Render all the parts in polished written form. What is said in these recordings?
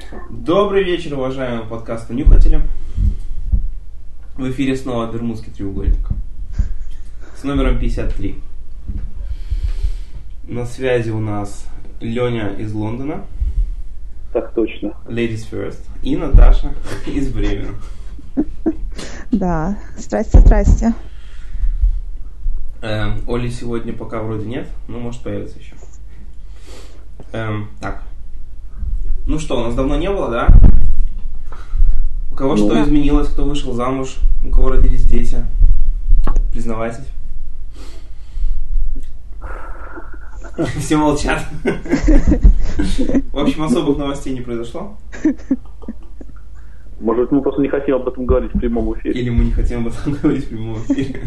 Добрый вечер, уважаемые подкасты-нюхатели. В эфире снова Бермудский треугольник с номером 53. На связи у нас Леня из Лондона. Так точно. Ladies first. И Наташа из Бремена. Да, здрасте. Оли сегодня пока вроде нет, но может появится еще. Так. Ну что, у нас давно не было, да? У кого что изменилось, кто вышел замуж, у кого родились дети? Признавайтесь. Все молчат. В общем, особых новостей не произошло. Может, мы просто не хотим об этом говорить в прямом эфире. Или мы не хотим об этом говорить в прямом эфире.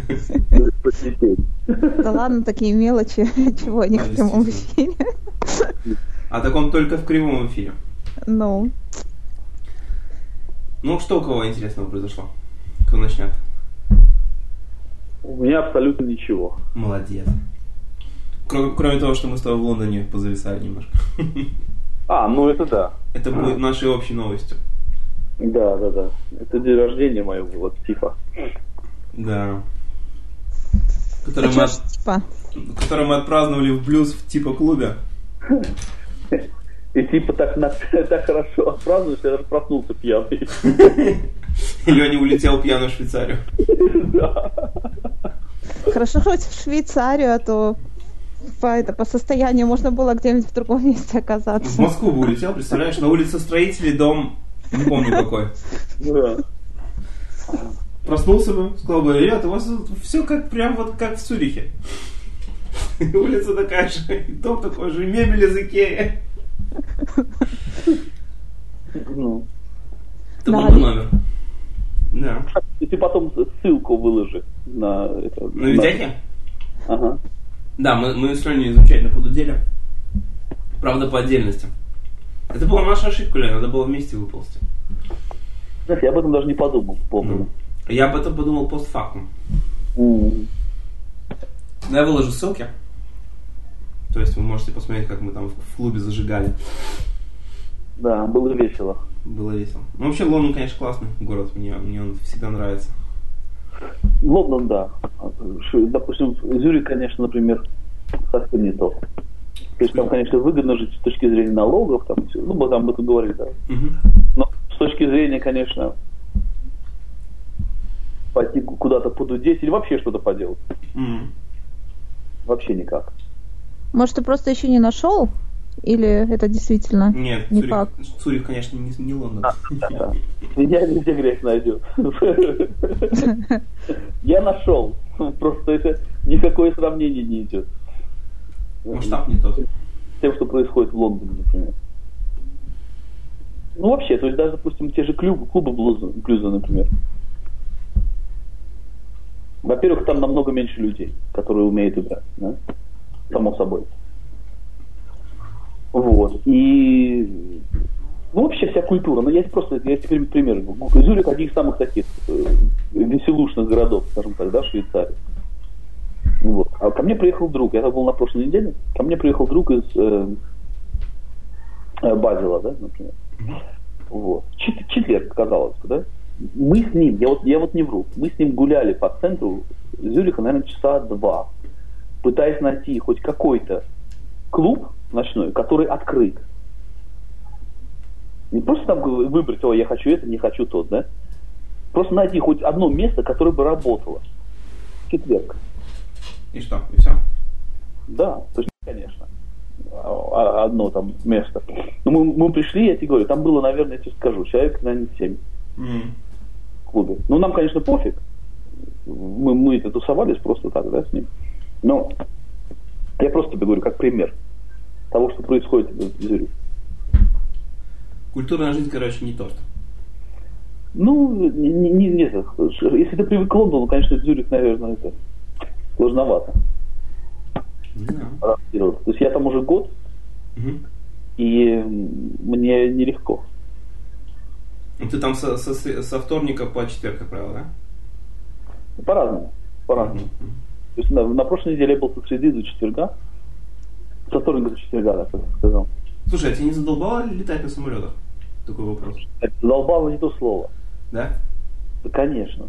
Да ладно, такие мелочи, чего не в прямом эфире. А так он только в кривом эфире. Ну, что у кого интересного произошло? Кто начнет? У меня абсолютно ничего. Молодец. Кроме того, что мы с тобой в Лондоне позависали немножко. Это да. Это будет нашей общей новостью. Да. Это день рождения моего, вот, Тифа. Да. Который мы отпраздновали в блюз в типа клубе. И типа так хорошо отпраздновали, что я даже проснулся пьяный. И Леня улетел пьяный в Швейцарию. Да. Хорошо, хоть в Швейцарию, а то по состоянию можно было где-нибудь в другом месте оказаться. В Москву бы улетел, представляешь, на улице Строителей, дом, не помню какой. Да. Проснулся бы, сказал бы: ребята, у вас все как в Цюрихе. Улица такая же, и дом такой же, и мебель из Икеи. Это был бы номер. Да. И ты потом ссылку выложи на это. На видяхе? Ага. Да, мы с Леней замечательно подудели. Правда, по отдельности. Это была наша ошибка, Лень, надо было вместе выползти. Знаешь, я об этом даже не подумал, помню. Я об этом подумал постфактум. Я выложу ссылки. То есть вы можете посмотреть, как мы там в клубе зажигали. Да, было весело. Было весело. Ну, вообще, Лондон, конечно, классный город. Мне он всегда нравится. Лондон, да. Допустим, Зюрих, конечно, например, совсем не то. То есть там, конечно, выгодно жить с точки зрения налогов, там, мы там об этом говорили, да. Но с точки зрения, конечно, пойти куда-то подудеть или вообще что-то поделать. Вообще никак. Может, ты просто еще не нашел? Или это действительно Нет, не факт? Цюрих, конечно, не Лондон. Да. Меня везде грязь найдет. Я нашел. Просто это никакое сравнение не идет. Масштаб не тот. С тем, что происходит в Лондоне, например. Вообще, то есть даже, допустим, те же клубы блюза, например. Во-первых, там намного меньше людей, которые умеют играть, да? Само собой. Вот. И вообще вся культура. Я теперь пример. Зюрих один из самых таких веселушных городов, скажем так, да, в Швейцарии. Вот. А ко мне приехал друг, я был на прошлой неделе, ко мне приехал друг из Базела, да, например. Вот. Четверг, казалось бы, да. Мы с ним, я вот не вру, мы с ним гуляли по центру Зюриха, наверное, часа 2, пытаясь найти хоть какой-то клуб ночной, который открыт. Не просто там выбрать: я хочу это, не хочу тот, да. Просто найти хоть одно место, которое бы работало. Четверг. И что? И все? Да, то есть, конечно. Одно там место. Но мы пришли, я тебе говорю, там было, наверное, я тебе скажу, человек, наверное, 7 в клубе. Нам, конечно, пофиг. Мы это тусовались просто так, да, с ним. Но я просто тебе говорю, как пример того, что происходит в Зюрихе. Культурная жизнь, короче, не торт. Нет. Если ты привык к Лондону, конечно, Зюрих, наверное, это сложновато. То есть я там уже год, и мне нелегко. Ты там со вторника по четверг, как правило, да? По-разному. То есть на прошлой неделе я был со среды до четверга. Со вторника до четверга, да, как я сказал. Слушай, а тебя не задолбало летать на самолетах? Такой вопрос. Задолбало не то слово. Да? Да, конечно.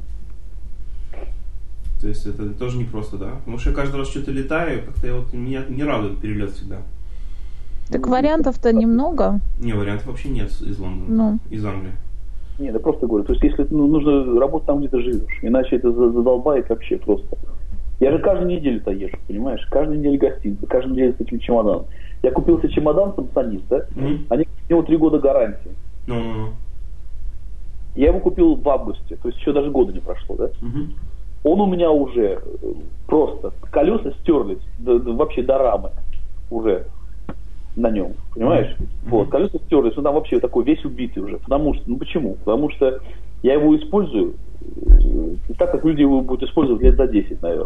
То есть это тоже непросто, да? Потому что я каждый раз что-то летаю, как-то меня не радует перелет всегда. Так вариантов-то немного. Не, вариантов вообще нет из Лондона, из Англии. Нет, я просто говорю, то есть если нужно работать там, где ты живешь, иначе это задолбает вообще просто. Я же каждую неделю-то езжу, понимаешь? Каждую неделю гостиница, каждую неделю с этим чемоданом. Я купил себе чемодан Самсонит, да? Они у него 3 года гарантии. Я его купил в августе, то есть еще даже года не прошло, да? Он у меня уже просто, колеса стерлись, вообще до рамы уже на нем, понимаешь? Вот, колеса стерлись, он там вообще такой весь убитый уже. Потому что, почему? Потому что я его использую так, как люди его будут использовать лет за 10, наверное.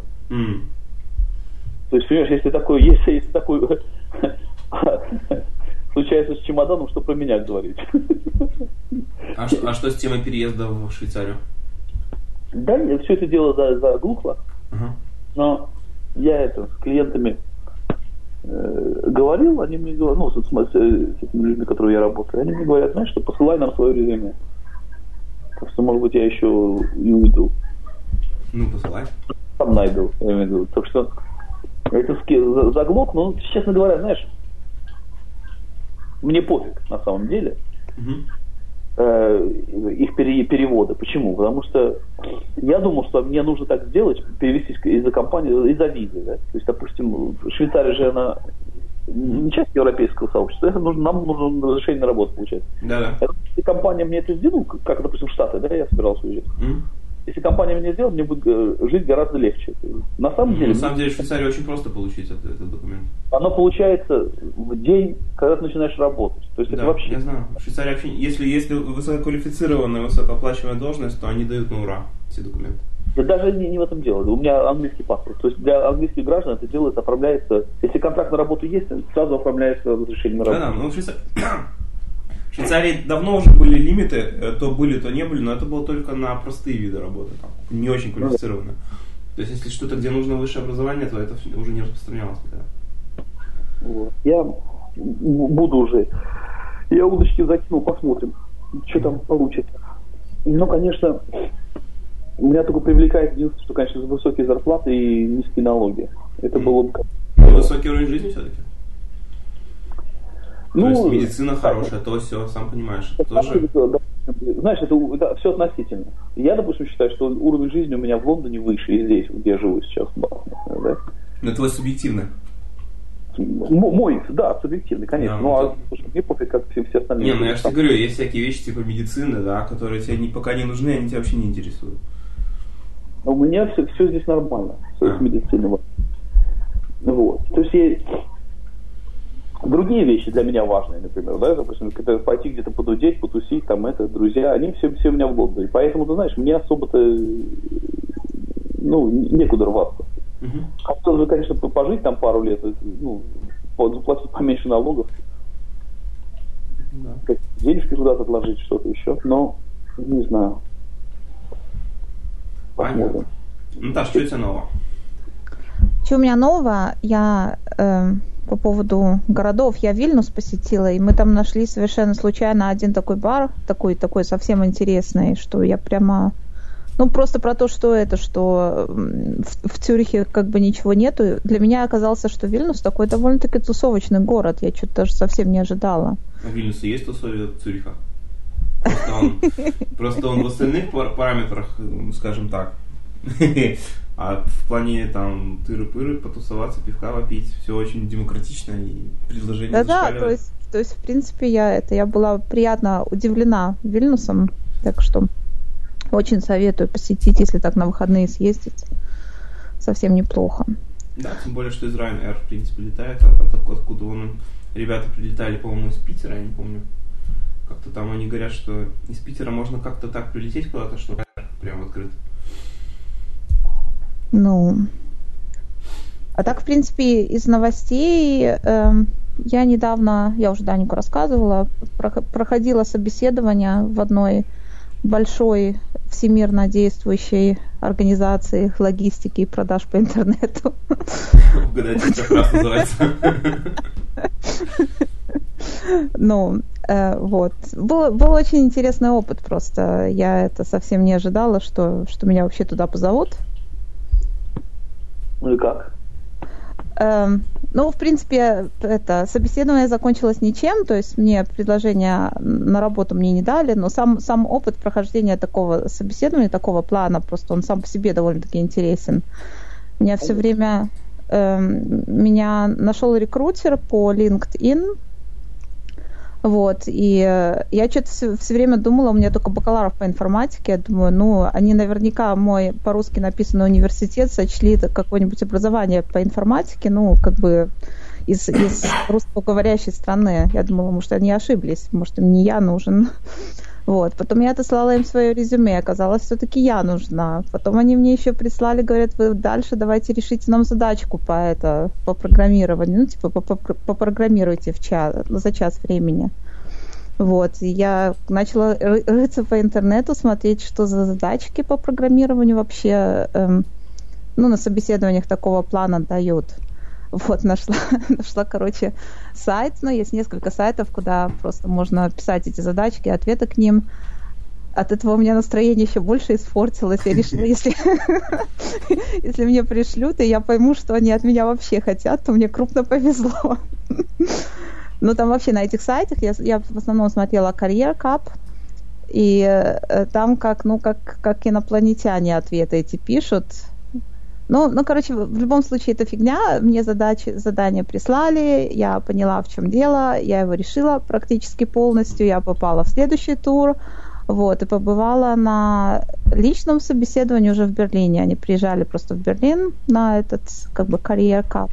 То есть, понимаешь, если такой случается с чемоданом, что про меня говорить? А что с темой переезда в Швейцарию? Да, все это дело заглухло. Но я с клиентами говорил, они мне говорят, с этими людьми, которые я работаю, они мне говорят, знаешь, что посылай нам свое резюме. Так что, может быть, я еще и уйду. Ну, посылай. Сам найду, я имею в виду. Так что это заглох, но, честно говоря, знаешь, мне пофиг на самом деле. Их переводы. Почему? Потому что я думал, что мне нужно так сделать, перевестись из-за компании, из-за визы. Да? То есть, допустим, Швейцария же она не часть европейского сообщества, нам нужно разрешение на работу получать. Да. Если компания мне это сделала, как, допустим, в Штаты, да, я собирался уезжать. Если компания мне сделает, мне будет жить гораздо легче. На самом деле, в Швейцарии очень просто получить этот документ. Оно получается в день, когда ты начинаешь работать. То есть да, это вообще... я знаю. В Швейцарии вообще, если высококвалифицированная, высокооплачиваемая должность, то они дают на ура все документы. Да даже не в этом дело. У меня английский паспорт. То есть для английских граждан это делается, оформляется... Если контракт на работу есть, сразу оформляется разрешение на работу. Да, в Швейцарии давно уже были лимиты, то были, то не были, но это было только на простые виды работы, там, не очень квалифицированные. То есть, если что-то, где нужно высшее образование, то это уже не распространялось никогда. Вот. Я буду уже. Я удочки закинул, посмотрим, что там получится. Ну, конечно, меня только привлекает единственное, что, конечно, высокие зарплаты и низкие налоги. Это было бы... Высокий уровень жизни все-таки? То есть медицина хорошая, то все, сам понимаешь. Тоже... Знаешь, это все относительно. Я, допустим, считаю, что уровень жизни у меня в Лондоне выше, и здесь, где я живу сейчас. Да? Но твой субъективный. Мой, да, субъективный, конечно. Да, слушай, мне пофиг, как все остальные. Не, я же тебе говорю, есть всякие вещи типа медицины, да, которые тебе пока не нужны, они тебя вообще не интересуют. У меня все здесь нормально, с медициной. Вот. То есть другие вещи для меня важные, например, да, допустим, пойти где-то подудеть, потусить, там друзья, они все у меня в Лондоне. Поэтому, ты знаешь, мне особо-то, некуда рваться. Хотелось бы, конечно, пожить там пару лет, заплатить поменьше налогов, денежки куда-то отложить, что-то еще, но не знаю. Посмотрим. Наташ, что у тебя нового? Что у меня нового? Я по поводу городов, я Вильнюс посетила, и мы там нашли совершенно случайно один такой бар, такой совсем интересный, что я прямо... просто про то, что в Цюрихе как бы ничего нету. Для меня оказалось, что Вильнюс такой довольно-таки тусовочный город. Я что-то даже совсем не ожидала. А в Вильнюсе есть тусовка Цюриха? Просто он в остальных параметрах, скажем так. А в плане там тыры-пыры, потусоваться, пивка попить, все очень демократично и предложение зашкаливает. Да, то есть в принципе я была приятно удивлена Вильнюсом, так что очень советую посетить, если так на выходные съездить. Совсем неплохо. Да, тем более, что из Ryanair, в принципе, летает, откуда ребята прилетали, по-моему, из Питера, я не помню. Как-то там они говорят, что из Питера можно как-то так прилететь куда-то, что прям открыт. А так, в принципе, из новостей я недавно, я уже Данику рассказывала, проходила собеседование в одной большой всемирно действующей организации логистики и продаж по интернету. Угадайте, как раз называется. Вот. Был очень интересный опыт просто. Я это совсем не ожидала, что меня вообще туда позовут. Ну и как? Ну, в принципе, это собеседование закончилось ничем, то есть мне предложение на работу мне не дали, но сам опыт прохождения такого собеседования, такого плана, просто он сам по себе довольно-таки интересен. Меня все время меня нашел рекрутер по LinkedIn, вот, и я что-то все время думала, у меня только бакалавров по информатике, я думаю, они наверняка мой по-русски написанный университет сочли это какое-нибудь образование по информатике, как бы из русскоговорящей страны. Я думала, может, они ошиблись, может, им не я нужен. Вот. Потом я отослала им свое резюме, оказалось, все-таки я нужна. Потом они мне еще прислали, говорят, вы дальше давайте решите нам задачку по программированию, попрограммируйте за час времени. Вот. И я начала рыться по интернету, смотреть, что за задачки по программированию вообще на собеседованиях такого плана дают. Вот, нашла, короче, сайт, есть несколько сайтов, куда просто можно писать эти задачки, ответы к ним. От этого у меня настроение еще больше испортилось. Я решила, если мне пришлют, и я пойму, что они от меня вообще хотят, то мне крупно повезло. Ну, там вообще на этих сайтах я в основном смотрела Career Cup, и там как инопланетяне ответы эти пишут. Короче, в любом случае это фигня. Мне задание прислали, я поняла, в чем дело, я его решила практически полностью, я попала в следующий тур, вот, и побывала на личном собеседовании уже в Берлине. Они приезжали просто в Берлин на этот, Career Cup.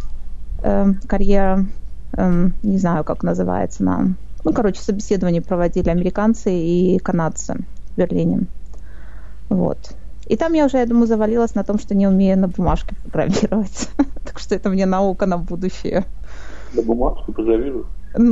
Не знаю, как называется собеседование проводили американцы и канадцы в Берлине. Вот. И там я уже, я думаю, завалилась на том, что не умею на бумажке программировать. Так что это мне наука на будущее. На бумажке программирую?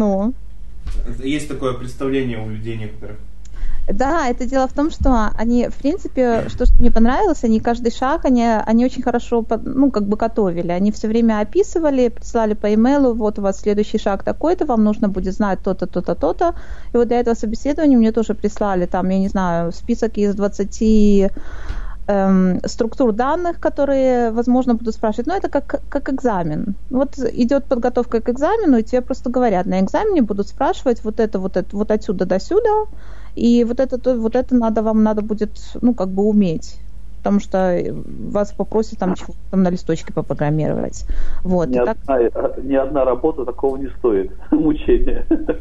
Есть такое представление у людей некоторых. Да, это дело в том, что они, в принципе, что мне понравилось, они каждый шаг, они очень хорошо, готовили. Они все время описывали, прислали по имейлу, вот у вас следующий шаг такой-то, вам нужно будет знать то-то, то-то, то-то. И вот для этого собеседования мне тоже прислали, там, я не знаю, список из 20 структур данных, которые, возможно, будут спрашивать. Но это как экзамен. Вот идет подготовка к экзамену, и тебе просто говорят, на экзамене будут спрашивать вот отсюда до сюда, и вот это вам надо будет, уметь. Потому что вас попросят чего-то на листочке попрограммировать. Вот. Ни одна работа такого не стоит. Мучения.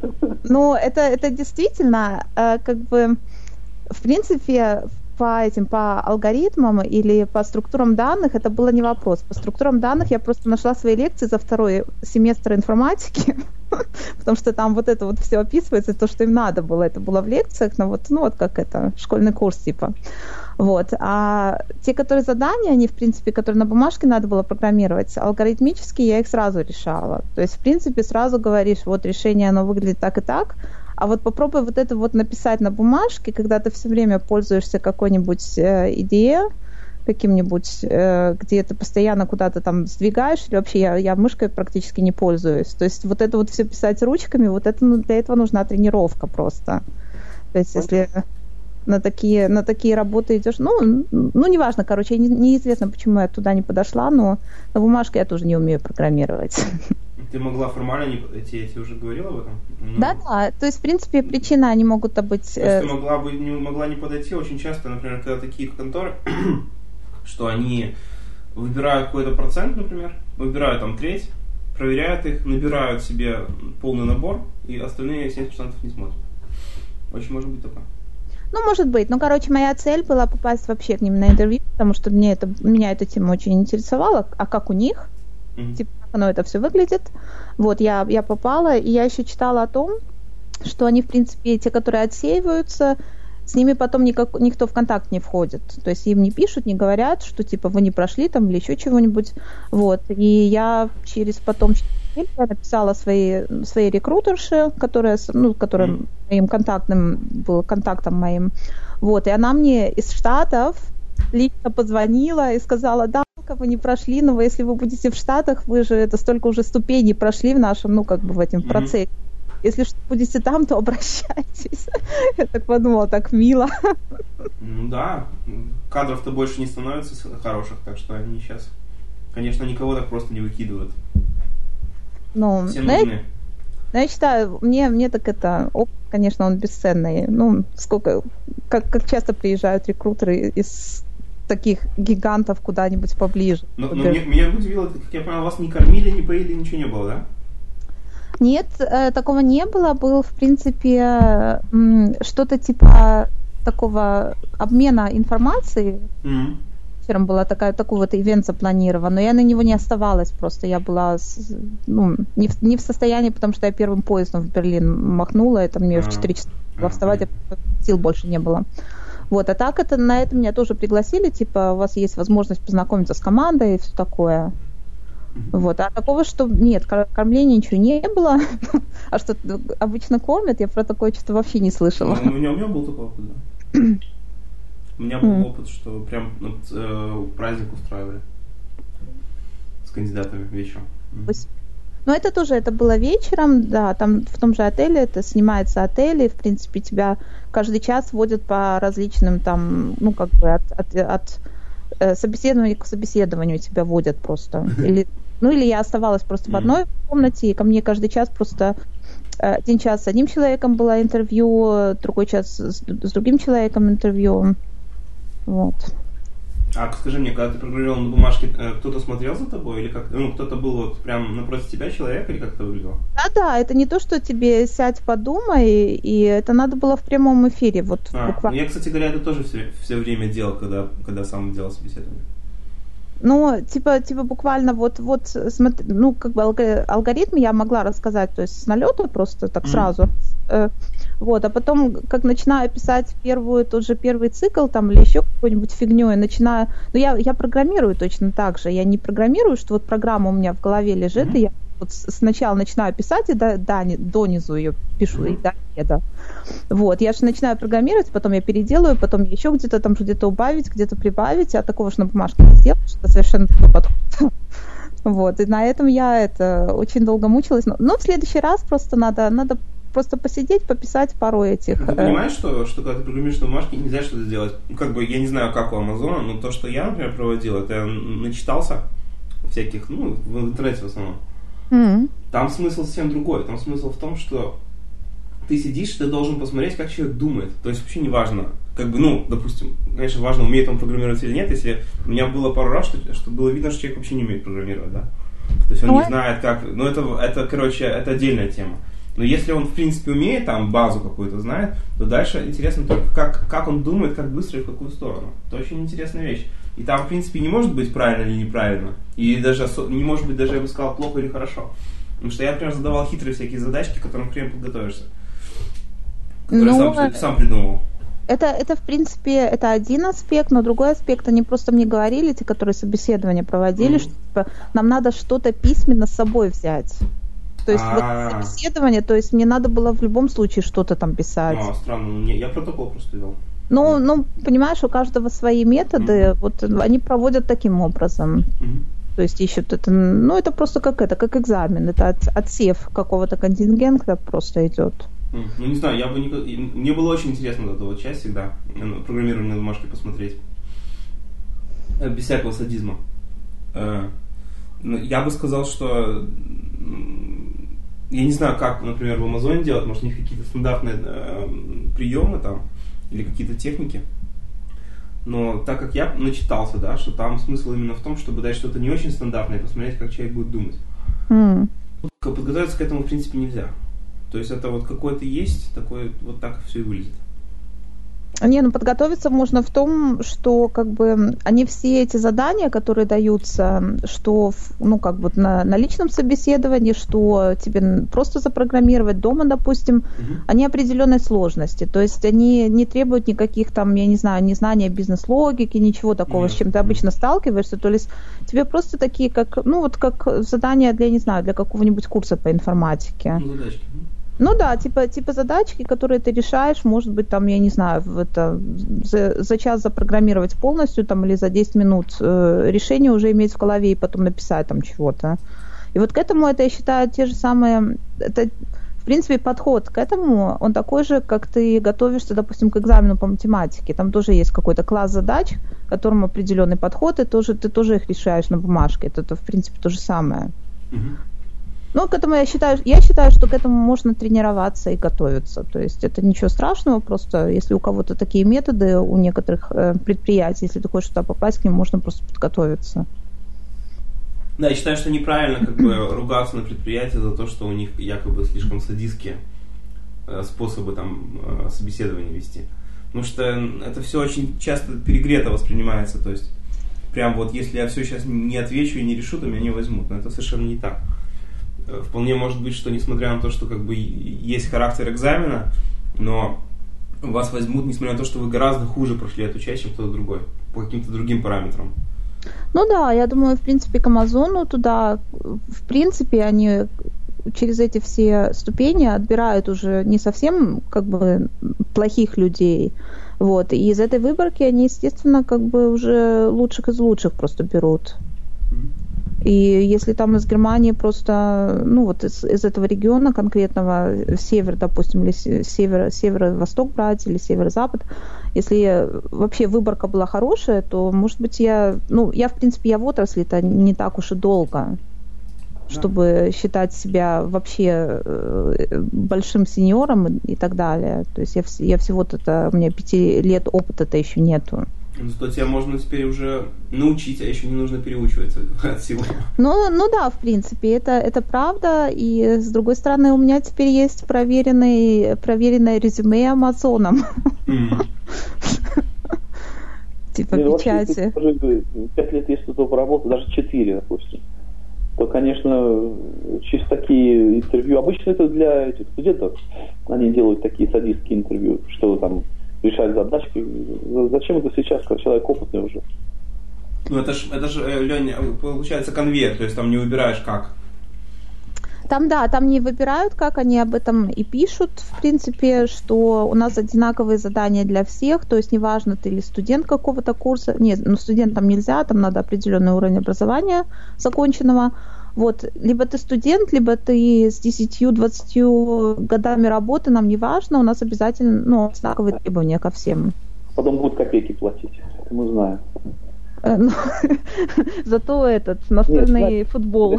Это действительно, в принципе, по алгоритмам или по структурам данных это было не вопрос. По структурам данных я просто нашла свои лекции за второй семестр информатики, потому что там вот это вот все описывается, то, что им надо было, это было в лекциях, школьный курс типа. Вот. А те, которые задания, они, в принципе, которые на бумажке надо было программировать, алгоритмически я их сразу решала. То есть, в принципе, сразу говоришь, вот решение, оно выглядит так и так, а вот попробуй вот это вот написать на бумажке, когда ты все время пользуешься какой-нибудь идеей, каким-нибудь, где ты постоянно куда-то там сдвигаешь, или вообще я мышкой практически не пользуюсь. То есть вот это вот все писать ручками, вот это, для этого нужна тренировка просто. То есть если на такие работы идешь, неважно, короче, неизвестно, почему я туда не подошла, но на бумажке я тоже не умею программировать. Ты могла формально эти уже говорила об этом? Да. То есть, в принципе, причины они могут быть... То есть ты могла не подойти очень часто, например, когда такие конторы, что они выбирают какой-то процент, например, выбирают там треть, проверяют их, набирают себе полный набор, и остальные 70% не смотрят. Очень может быть такое. Может быть. Моя цель была попасть вообще к ним на интервью, потому что меня эта тема очень интересовала, а как у них, как оно это все выглядит. Вот, я попала, и я еще читала о том, что они, в принципе, те, которые отсеиваются, с ними потом никто в контакт не входит. То есть им не пишут, не говорят, что типа вы не прошли там или еще чего-нибудь. Вот. И я я написала своей рекрутерше, которая моим контактом моим. Вот. И она мне из Штатов лично позвонила и сказала, да, вы не прошли, но если вы будете в Штатах, вы же это столько уже ступеней прошли в нашем, в этом процессе если что будете там, то обращайтесь. Я так подумала, так мило. Ну да, кадров-то больше не становится хороших, так что они сейчас, конечно, никого так просто не выкидывают. Ну, все нужны. Я считаю, мне так это, опыт, конечно, он бесценный. Ну, сколько, как часто приезжают рекрутеры из таких гигантов куда-нибудь поближе. Но меня удивило, как я понял, вас не кормили, не поили, ничего не было, да? Нет, такого не было. Был, в принципе, что-то типа такого обмена информацией. Вечером была такой вот ивент запланирован, но я на него не оставалась просто. Я была не в состоянии, потому что я первым поездом в Берлин махнула, это мне в 4 часа вставать, сил больше не было. Вот, а так на это меня тоже пригласили, типа, у вас есть возможность познакомиться с командой и все такое. Вот, а такого, что нет, кормления ничего не было, а что обычно кормят, я про такое что-то вообще не слышала. У меня был такой опыт, да. У меня был опыт, что прям праздник устраивали с кандидатами вечером. Но это тоже, это было вечером, да, там в том же отеле, это снимается отель, и, в принципе, тебя каждый час водят по различным там, ну, как бы от собеседования к собеседованию тебя водят просто. Или я оставалась просто в одной комнате, и ко мне каждый час просто один час с одним человеком было интервью, другой час с другим человеком интервью. Вот. А скажи мне, когда ты программировал на бумажке, кто-то смотрел за тобой? Или как? Ну, кто-то был вот прям напротив тебя человек, или как это выглядело? Да, это не то, что тебе сядь, подумай, и это надо было в прямом эфире. Вот, буквально. Я, кстати говоря, это тоже все время делал, когда сам делал собеседование. Ну, типа буквально вот смотри, ну, как бы алгоритм я могла рассказать, то есть с налета просто так сразу. Вот, а потом, как начинаю писать тот же первый цикл там или еще какой-нибудь фигню, и начинаю... Ну, я программирую точно так же. Я не программирую, что вот программа у меня в голове лежит, и я вот сначала начинаю писать, и донизу ее пишу, и до еда. Вот, я же начинаю программировать, потом я переделаю, потом еще где-то убавить, где-то прибавить, а такого же на бумажке не сделаешь, это совершенно другой подход. Вот, и на этом я очень долго мучилась. Но в следующий раз просто надо просто посидеть, пописать пару этих... Ты понимаешь, что когда ты программируешь на бумажке, нельзя что-то сделать? Ну, как бы, я не знаю, как у Амазона, но то, что я, например, проводил, это я начитался всяких, в интернете в основном. Там смысл совсем другой. Там смысл в том, что ты сидишь, ты должен посмотреть, как человек думает. То есть вообще не важно. Как бы, допустим, конечно, важно, умеет он программировать или нет. Если у меня было пару раз, что было видно, что человек вообще не умеет программировать, да. То есть он не знает, как... Ну, это отдельная тема. Но если он, в принципе, умеет, там, базу какую-то знает, то дальше интересно только, как он думает, как быстро и в какую сторону. Это очень интересная вещь. И там, в принципе, не может быть правильно или неправильно. И даже не может быть, даже я бы сказал, плохо или хорошо. Потому что я, например, задавал хитрые всякие задачки, к которым хрен подготовишься. Которые сам придумывал. Это, в принципе, это один аспект, но другой аспект, они просто мне говорили, те, которые собеседование проводили, что типа, нам надо что-то письменно с собой взять. То есть вот собеседование, то есть мне надо было в любом случае что-то там писать. Странно, я протокол просто вел. Ну, понимаешь, у каждого свои методы, вот они проводят таким образом. То есть ищут это, это просто как экзамен, это отсев какого-то контингента просто идет. Ну, не знаю, мне было очень интересно вот эта вот часть всегда, программирование на бумажке посмотреть. Без всякого садизма. Я бы сказал, что я не знаю, как, например, в Амазоне делать, может, у них какие-то стандартные приемы там, или какие-то техники. Но так как я начитался, да, что там смысл именно в том, чтобы дать что-то не очень стандартное и посмотреть, как человек будет думать. Подготовиться к этому, в принципе, нельзя. То есть это вот какое-то есть, такое вот так все и выглядит. Подготовиться можно в том, что как бы они все эти задания, которые даются, что на личном собеседовании, что тебе просто запрограммировать дома, допустим, они определенной сложности. То есть они не требуют никаких там, я не знаю, незнания бизнес-логики, ничего такого, с чем ты обычно сталкиваешься. То есть тебе просто такие, как задания для какого-нибудь курса по информатике. Задачки. Ну да, типа задачки, которые ты решаешь, может быть, там, я не знаю, за час запрограммировать полностью, там, или за 10 минут решение уже иметь в голове и потом написать там чего-то. И вот к этому это, я считаю, те же самые, это, в принципе, подход к этому, он такой же, как ты готовишься, допустим, к экзамену по математике. Там тоже есть какой-то класс задач, к которым определенный подход, и ты тоже их решаешь на бумажке. Это в принципе, то же самое. Ну, к этому я считаю, что к этому можно тренироваться и готовиться. То есть это ничего страшного, просто если у кого-то такие методы, у некоторых предприятий, если ты хочешь туда попасть, к ним можно просто подготовиться. Да, я считаю, что неправильно как бы ругаться на предприятие за то, что у них якобы слишком садистские способы там собеседования вести. Потому что это все очень часто перегрето воспринимается. То есть прям вот если я все сейчас не отвечу и не решу, то меня не возьмут. Но это совершенно не так. Вполне может быть, что несмотря на то, что как бы есть характер экзамена, но вас возьмут, несмотря на то, что вы гораздо хуже прошли эту часть, чем кто-то другой, по каким-то другим параметрам. Ну да, я думаю, в принципе, к Амазону туда, в принципе, они через эти все ступени отбирают уже не совсем как бы плохих людей. Вот. И из этой выборки они, естественно, как бы уже лучших из лучших просто берут. И если там из Германии просто, ну вот из этого региона конкретного, север, допустим, или северо-восток брать, или северо-запад, если вообще выборка была хорошая, то, может быть, я в принципе, я в отрасли-то не так уж и долго, чтобы считать себя вообще большим сеньором и так далее. То есть я всего-то, у меня 5 лет опыта-то еще нету. Зато тебя можно теперь уже научить, а еще не нужно переучиваться от всего. Ну да, в принципе, это правда. И с другой стороны, у меня теперь есть проверенное резюме Амазоном. Типа печати. 5 лет, если кто поработал, даже 4, допустим, то, конечно, чисто такие интервью. Обычно это для этих студентов. Они делают такие садистские интервью, что там решать задачки. Зачем это сейчас, когда человек опытный уже? Ну это ж, Лёнь, получается конвейер, то есть там не выбираешь как. Там не выбирают как, они об этом и пишут, в принципе, что у нас одинаковые задания для всех, то есть неважно, ты ли студент какого-то курса, нет, студентам нельзя, там надо определенный уровень образования законченного. Вот, либо ты студент, либо ты с 10-20 годами работы, нам не важно, у нас обязательно одинаковые требования ко всем. Потом будут копейки платить, это мы знаем. Зато настольный футбол.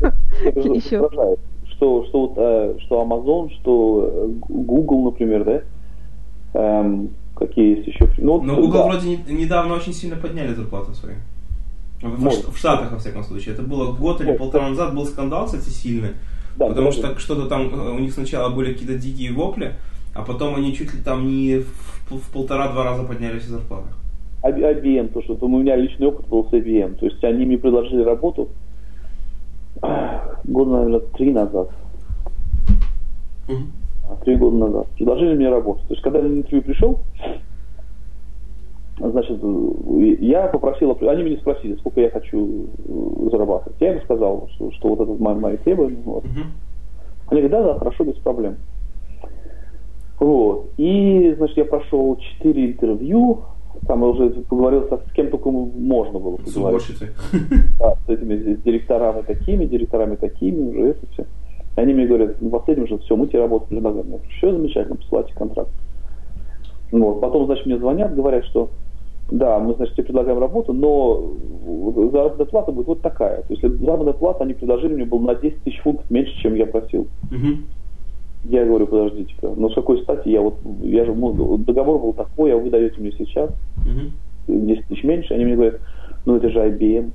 Что Amazon, что Google, например, да? Какие есть еще? Но Google вроде недавно очень сильно подняли зарплату свою. В Штатах, во всяком случае. Это было год или полтора назад, был скандал, кстати, сильный. Да, потому что что-то там у них сначала были какие-то дикие вопли, а потом они чуть ли там не в 1,5-2 раза подняли все зарплаты. IBM, то, что у меня личный опыт был с IBM. То есть они мне предложили работу года, наверное, 3 назад. 3 года назад. Предложили мне работу. То есть когда я на интервью пришел, значит, я попросил, они меня спросили, сколько я хочу зарабатывать. Я им сказал, что вот это мои требования. Вот. Они говорят, да, хорошо, без проблем. Вот. И, значит, я прошел 4 интервью, там я уже поговорил с кем только можно было поговорить. С уборщицей. Да, с этими директорами такими, уже это все. И они мне говорят, в последнем же все, мы тебе работу предлагаем. Я говорю, все замечательно, посылайте контракт. Вот. Потом, значит, мне звонят, говорят, что да, мы, значит, тебе предлагаем работу, но заработная плата будет вот такая. То есть заработная плата, они предложили мне, был на 10 тысяч фунтов меньше, чем я просил. Я говорю, подождите-ка, но с какой стати я же, договор был такой, а вы даете мне сейчас 10 тысяч меньше, они мне говорят, ну это же IBM.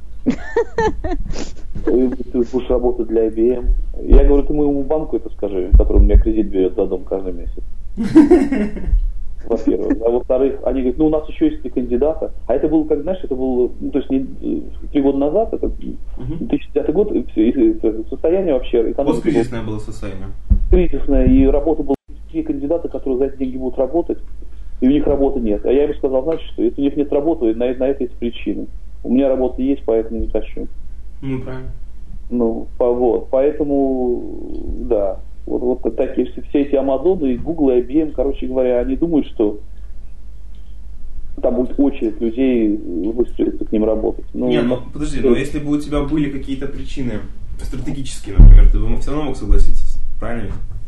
Ты будешь работать для IBM. Я говорю, ты моему банку это скажи, который у меня кредит берет за дом каждый месяц. Во-первых. А во-вторых, они говорят, ну у нас еще есть 3 кандидата. А это было, как знаешь, это было, то есть не 3 года назад, это 2010 год, и состояние вообще. Посткризисное было состояние. Кризисное, и работа была 3 кандидата, которые за эти деньги будут работать, и у них работы нет. А я им сказал, значит, что если у них нет работы, на это есть причины. У меня работа есть, поэтому не хочу. Ну, правильно. Ну, вот, поэтому, да. Вот такие все эти Амазоны, и Google, и IBM, короче говоря, они думают, что там будет очередь людей выстроиться к ним работать. Подожди, но если бы у тебя были какие-то причины стратегические, например, ты бы все равно мог согласиться, правильно?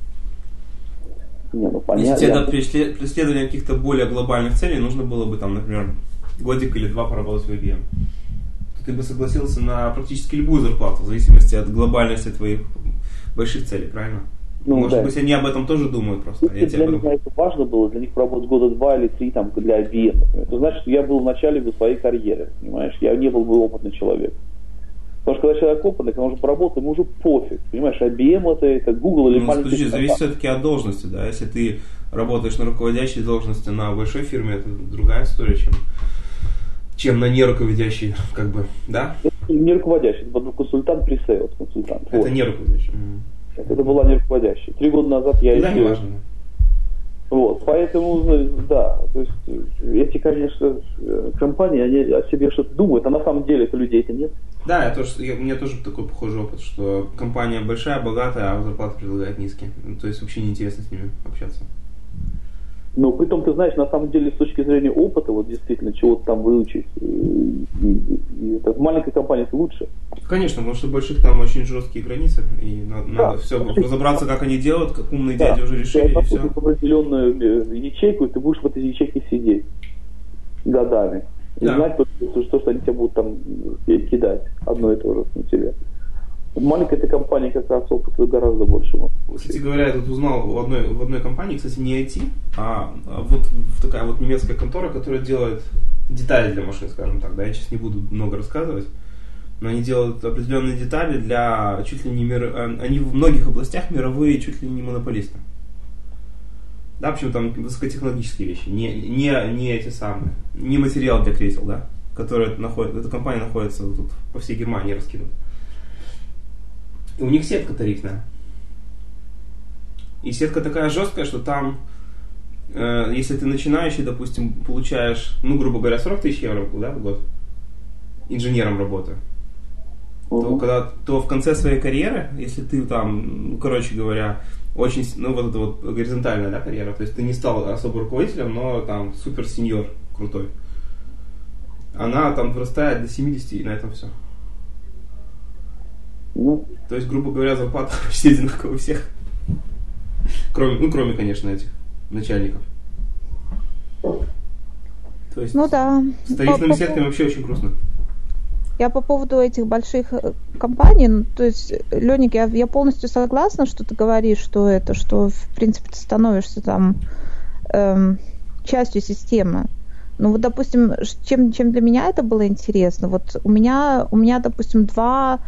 Не, ну понятно. Если тебе при преследовании каких-то более глобальных целей нужно было бы там, например, годик или два поработать в IBM, то ты бы согласился на практически любую зарплату, в зависимости от глобальности твоих больших целей, правильно? Ну, может быть, они об этом тоже думают просто. Если для них это важно было, для них поработать года 2 или 3 там, для IBM, например, то значит, что я был в начале своей карьеры, понимаешь? Я не был бы опытный человек. Потому что когда человек опытный, когда он уже поработал, ему уже пофиг. Понимаешь, IBM это Google или маленький... Подожди, зависит все-таки от должности, да? Если ты работаешь на руководящей должности на большой фирме, это другая история, чем на неруководящей, как бы, да? Это не руководящий, это был консультант, пресейлс консультант. Это вот. Не руководящий. Это была не руководящая. 3 года назад я... Да, не важно. Вот, поэтому, да, то есть эти, конечно, компании, они о себе что-то думают, а на самом деле это людей-то нет. Да, у меня тоже такой похожий опыт, что компания большая, богатая, а зарплаты предлагают низкие. То есть вообще неинтересно с ними общаться. Ну, притом, ты знаешь, на самом деле, с точки зрения опыта, вот действительно, чего-то там выучить, и в маленькой компании это лучше. Конечно, потому что в больших там очень жесткие границы, и надо все разобраться, как они делают, как умные дяди уже решили, и все. Ты в определенную ячейку, и ты будешь в этой ячейке сидеть годами. И знать, что они тебе будут там кидать одно и то же на тебя. В маленькой этой компании как раз опыта гораздо больше. Кстати говоря, я тут узнал в одной компании, кстати, не IT, а вот такая вот немецкая контора, которая делает детали для машин, скажем так. Да, я сейчас не буду много рассказывать, но они делают определенные детали для чуть ли не они в многих областях мировые чуть ли не монополисты. Да, почему там высокотехнологические вещи, не эти самые, не материал для кресел, да, который эта компания находится вот тут по всей Германии раскинута. И у них сетка тарифная. И сетка такая жесткая, что там, если ты начинающий, допустим, получаешь, грубо говоря, 40 тысяч евро, да, в год, инженером работая, то в конце своей карьеры, если ты там, короче говоря, очень, вот это вот горизонтальная, да, карьера, то есть ты не стал особо руководителем, но там супер сеньор крутой, она там вырастает до 70, и на этом все. То есть, грубо говоря, зарплата почти одинаковая у всех. Кроме, конечно, этих начальников. То есть, да. С тарифными сетками вообще очень грустно. Я по поводу этих больших компаний, то есть, Леник, я полностью согласна, что ты говоришь, что в принципе ты становишься там частью системы. Ну вот, допустим, чем для меня это было интересно, вот у меня допустим, два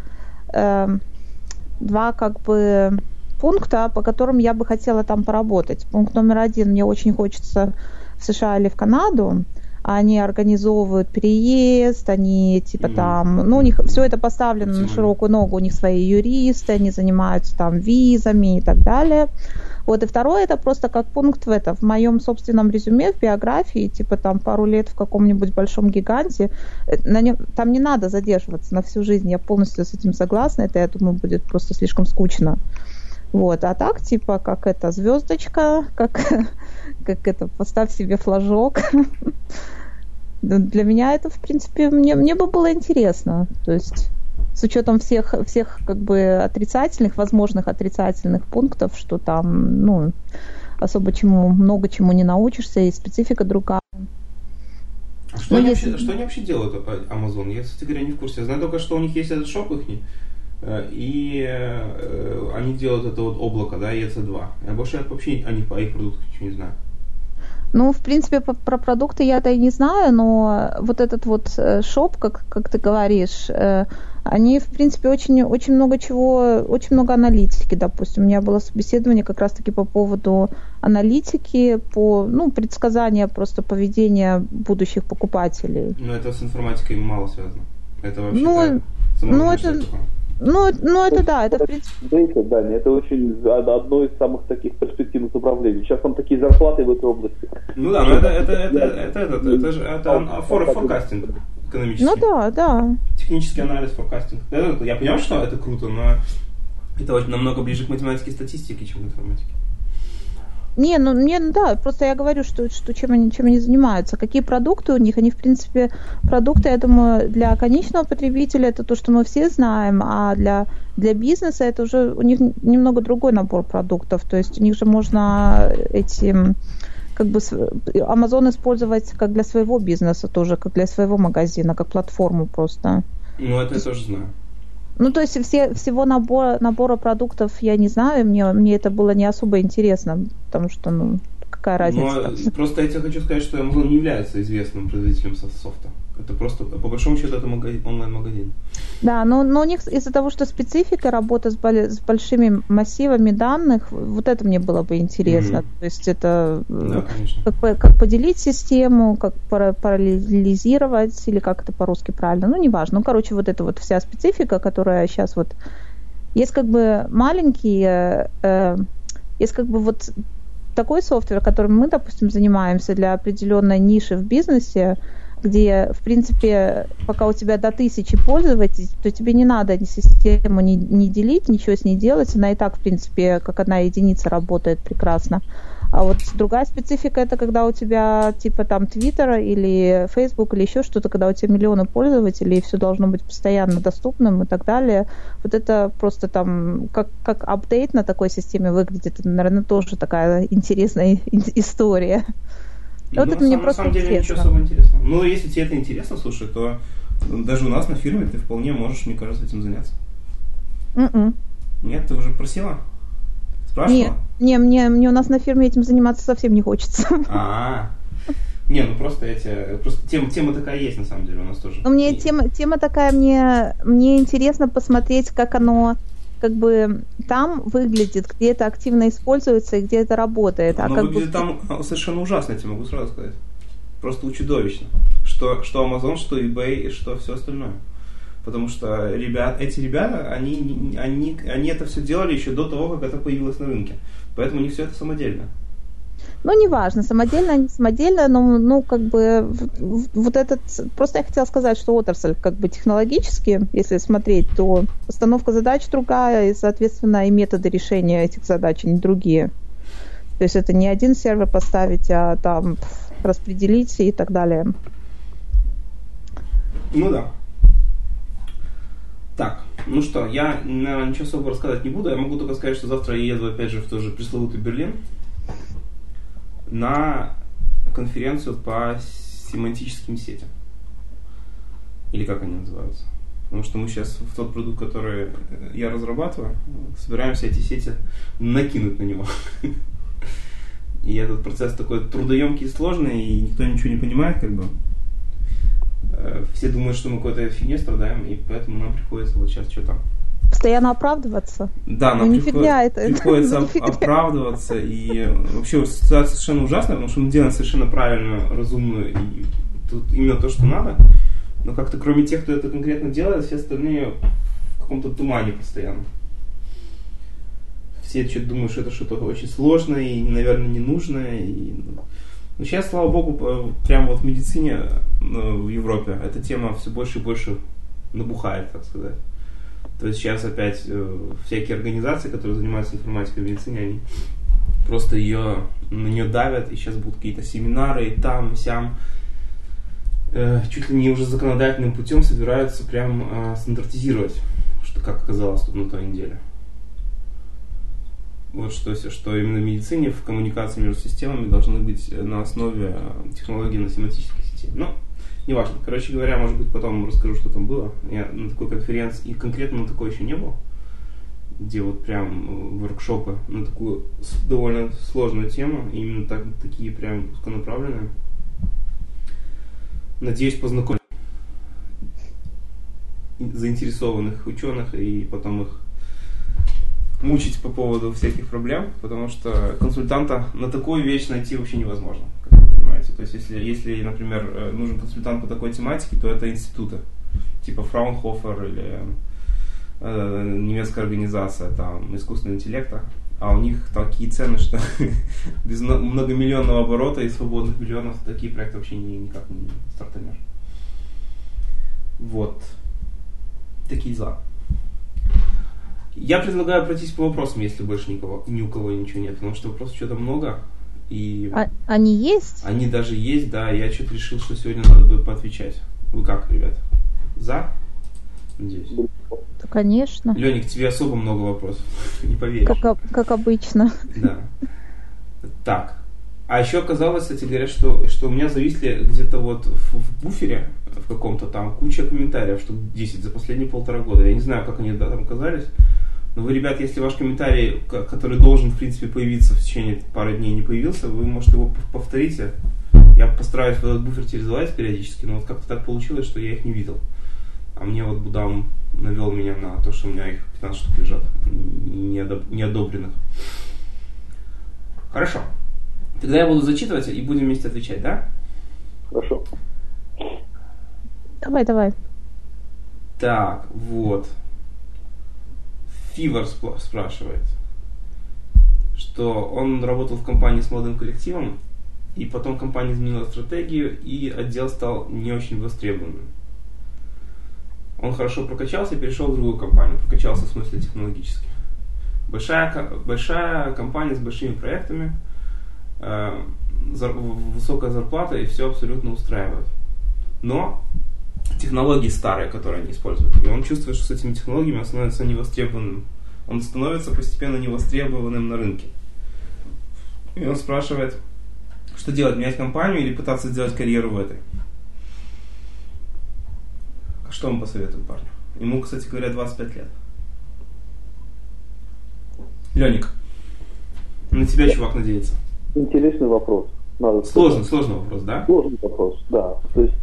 как бы пункта, по которым я бы хотела там поработать. Пункт номер 1, мне очень хочется в США или в Канаду. Они организовывают переезд, они типа там, у них все это поставлено на широкую ногу, у них свои юристы, они занимаются там визами и так далее. Вот, и второе, это просто как пункт в моем собственном резюме, в биографии, типа там пару лет в каком-нибудь большом гиганте, там не надо задерживаться на всю жизнь, я полностью с этим согласна, это, я думаю, будет просто слишком скучно. Вот, а так, типа, как это, звездочка, как это, поставь себе флажок. Для меня это, в принципе, мне бы было интересно, то есть с учетом всех как бы возможных отрицательных пунктов, что там, особо много чему не научишься, и специфика другая. А что они вообще делают, Amazon? Я, кстати говоря, не в курсе. Я знаю только, что у них есть этот шоп их, и они делают это вот облако, да, EC2. Я больше вообще о их продуктах ничего не знаю. В принципе, про продукты я-то и не знаю, но вот этот вот шоп, как ты говоришь, они, в принципе, очень много чего, очень много аналитики, допустим. У меня было собеседование как раз-таки по поводу аналитики, по предсказания просто поведения будущих покупателей. Это с информатикой мало связано. Это вообще это да, это в принципе... Да, это очень одно из самых таких перспективных направлений. Сейчас там такие зарплаты в этой области. Но это же форкастинг экономический. Да. Технический анализ, форкастинг. Я понимаю, что это круто, но это намного ближе к математике и статистике, чем к информатике. Да, просто я говорю, что чем они занимаются. Какие продукты у них? Они, в принципе, продукты, я думаю, для конечного потребителя это то, что мы все знаем, а для бизнеса это уже у них немного другой набор продуктов. То есть у них же можно Amazon использовать как для своего бизнеса тоже, как для своего магазина, как платформу просто. Это я тоже знаю. То есть всего набора продуктов я не знаю, мне это было не особо интересно, потому что, какая разница. Но просто я тебе хочу сказать, что Amazon не является известным производителем софта. Это просто, по большому счету, это онлайн-магазин. Да, но у них из-за того, что специфика работы с большими массивами данных, вот это мне было бы интересно. То есть это как поделить систему, как параллелизировать, или как это по-русски правильно, неважно. Вот эта вот вся специфика, которая сейчас вот... Есть маленькие... Есть вот такой софтвер, которым мы, допустим, занимаемся для определенной ниши в бизнесе, где, в принципе, пока у тебя до 1000 пользователей, то тебе не надо систему не делить, ничего с ней делать. Она и так, в принципе, как одна единица работает прекрасно. А вот другая специфика, это когда у тебя типа там Twitter или Facebook или еще что-то, когда у тебя миллионы пользователей, и все должно быть постоянно доступным и так далее. Вот это просто там, как апдейт на такой системе выглядит, это, наверное, тоже такая интересная история. Это мне просто на самом деле ничего особо интересного. Если тебе это интересно, слушай, то даже у нас на фирме ты вполне можешь, мне кажется, этим заняться. Нет, ты уже просила? Спрашивала? Нет, мне у нас на фирме этим заниматься совсем не хочется. Просто тема такая есть на самом деле у нас тоже. Мне тема такая, мне интересно посмотреть, как оно там выглядит, где это активно используется и где это работает. Оно выглядит там совершенно ужасно, я тебе могу сразу сказать. Просто чудовищно. Что Amazon, что eBay и что все остальное. Потому что эти ребята, они это все делали еще до того, как это появилось на рынке. Поэтому не все это самодельно. Неважно, самодельно, не самодельно, но вот этот... Просто я хотела сказать, что отрасль технологически, если смотреть, то постановка задач другая, и, соответственно, и методы решения этих задач, они другие. То есть это не один сервер поставить, а там распределить и так далее. Да. Так, что, я, наверное, ничего особо рассказать не буду. Я могу только сказать, что завтра я еду опять же в тот же пресловутый Берлин на конференцию по семантическим сетям. Или как они называются. Потому что мы сейчас в тот продукт, который я разрабатываю, собираемся эти сети накинуть на него. И этот процесс такой трудоемкий и сложный, и никто ничего не понимает, Все думают, что мы какой-то фигней страдаем, и поэтому нам приходится вот сейчас что-то... Постоянно оправдываться? Да, нам приходится оправдываться, и вообще ситуация совершенно ужасная, потому что мы делаем совершенно правильную, разумную, и тут именно то, что надо, но как-то кроме тех, кто это конкретно делает, все остальные в каком-то тумане постоянно. Все что-то думают, что это что-то очень сложное и, наверное, ненужное. Но сейчас, слава богу, прямо в медицине в Европе эта тема все больше и больше набухает, так сказать. То есть сейчас опять всякие организации, которые занимаются информатикой в медицине, они просто на нее давят, и сейчас будут какие-то семинары, и там, и сям. Чуть ли не уже законодательным путем собираются прям стандартизировать, как оказалось тут на той неделе. Вот что именно в медицине, в коммуникации между системами должны быть на основе технологий на семантических сетей. Неважно. Короче говоря, может быть, потом расскажу, что там было. Я на такой конференции, и конкретно на такой еще не был, где вот прям воркшопы на такую довольно сложную тему, именно такие прям узконаправленные. Надеюсь, познакомить заинтересованных ученых и потом их мучить по поводу всяких проблем, потому что консультанта на такую вещь найти вообще невозможно, как вы понимаете. То есть, если, например, нужен консультант по такой тематике, то это институты, типа Фраунхофер или немецкая организация там, искусственного интеллекта, а у них такие цены, что без многомиллионного оборота и свободных миллионов такие проекты вообще никак не стартанешь. Вот. Такие дела. Я предлагаю пройтись по вопросам, если больше ни у кого ничего нет, потому что вопросов что-то много. И они есть? Они даже есть, да. Я что-то решил, что сегодня надо будет поотвечать. Вы как, ребят? За? Надеюсь. Да, конечно. Леник, к тебе особо много вопросов. Не поверишь. Как обычно. Да. Так. А еще оказалось, кстати, говорят, что у меня зависли где-то вот в буфере в каком-то там куча комментариев, штук 10 за последние 1,5 года. Я не знаю, как они там оказались. Но вы, ребят, если ваш комментарий, который должен, в принципе, появиться в течение пары дней, не появился, вы, может, его повторите. Я постараюсь в этот буфер теперь залазить периодически, но вот как-то так получилось, что я их не видел. А мне вот Будам навел меня на то, что у меня их 15 штук лежат, неодобренных. Хорошо. Тогда я буду зачитывать и будем вместе отвечать, да? Хорошо. Давай. Так, вот. Фивер спрашивает, что он работал в компании с молодым коллективом, и потом компания изменила стратегию, и отдел стал не очень востребованным. Он хорошо прокачался и перешел в другую компанию. Прокачался в смысле технологически. Большая компания с большими проектами, высокая зарплата, и все абсолютно устраивает. Но технологии старые, которые они используют. И он чувствует, что с этими технологиями он становится невостребованным. Он становится постепенно невостребованным на рынке. И он спрашивает, что делать, менять компанию или пытаться сделать карьеру в этой? Что он посоветует парню? Ему, кстати говоря, 25 лет. Леник, на тебя, чувак, надеется. Интересный вопрос. Сложный вопрос, да? Сложный вопрос, да. То есть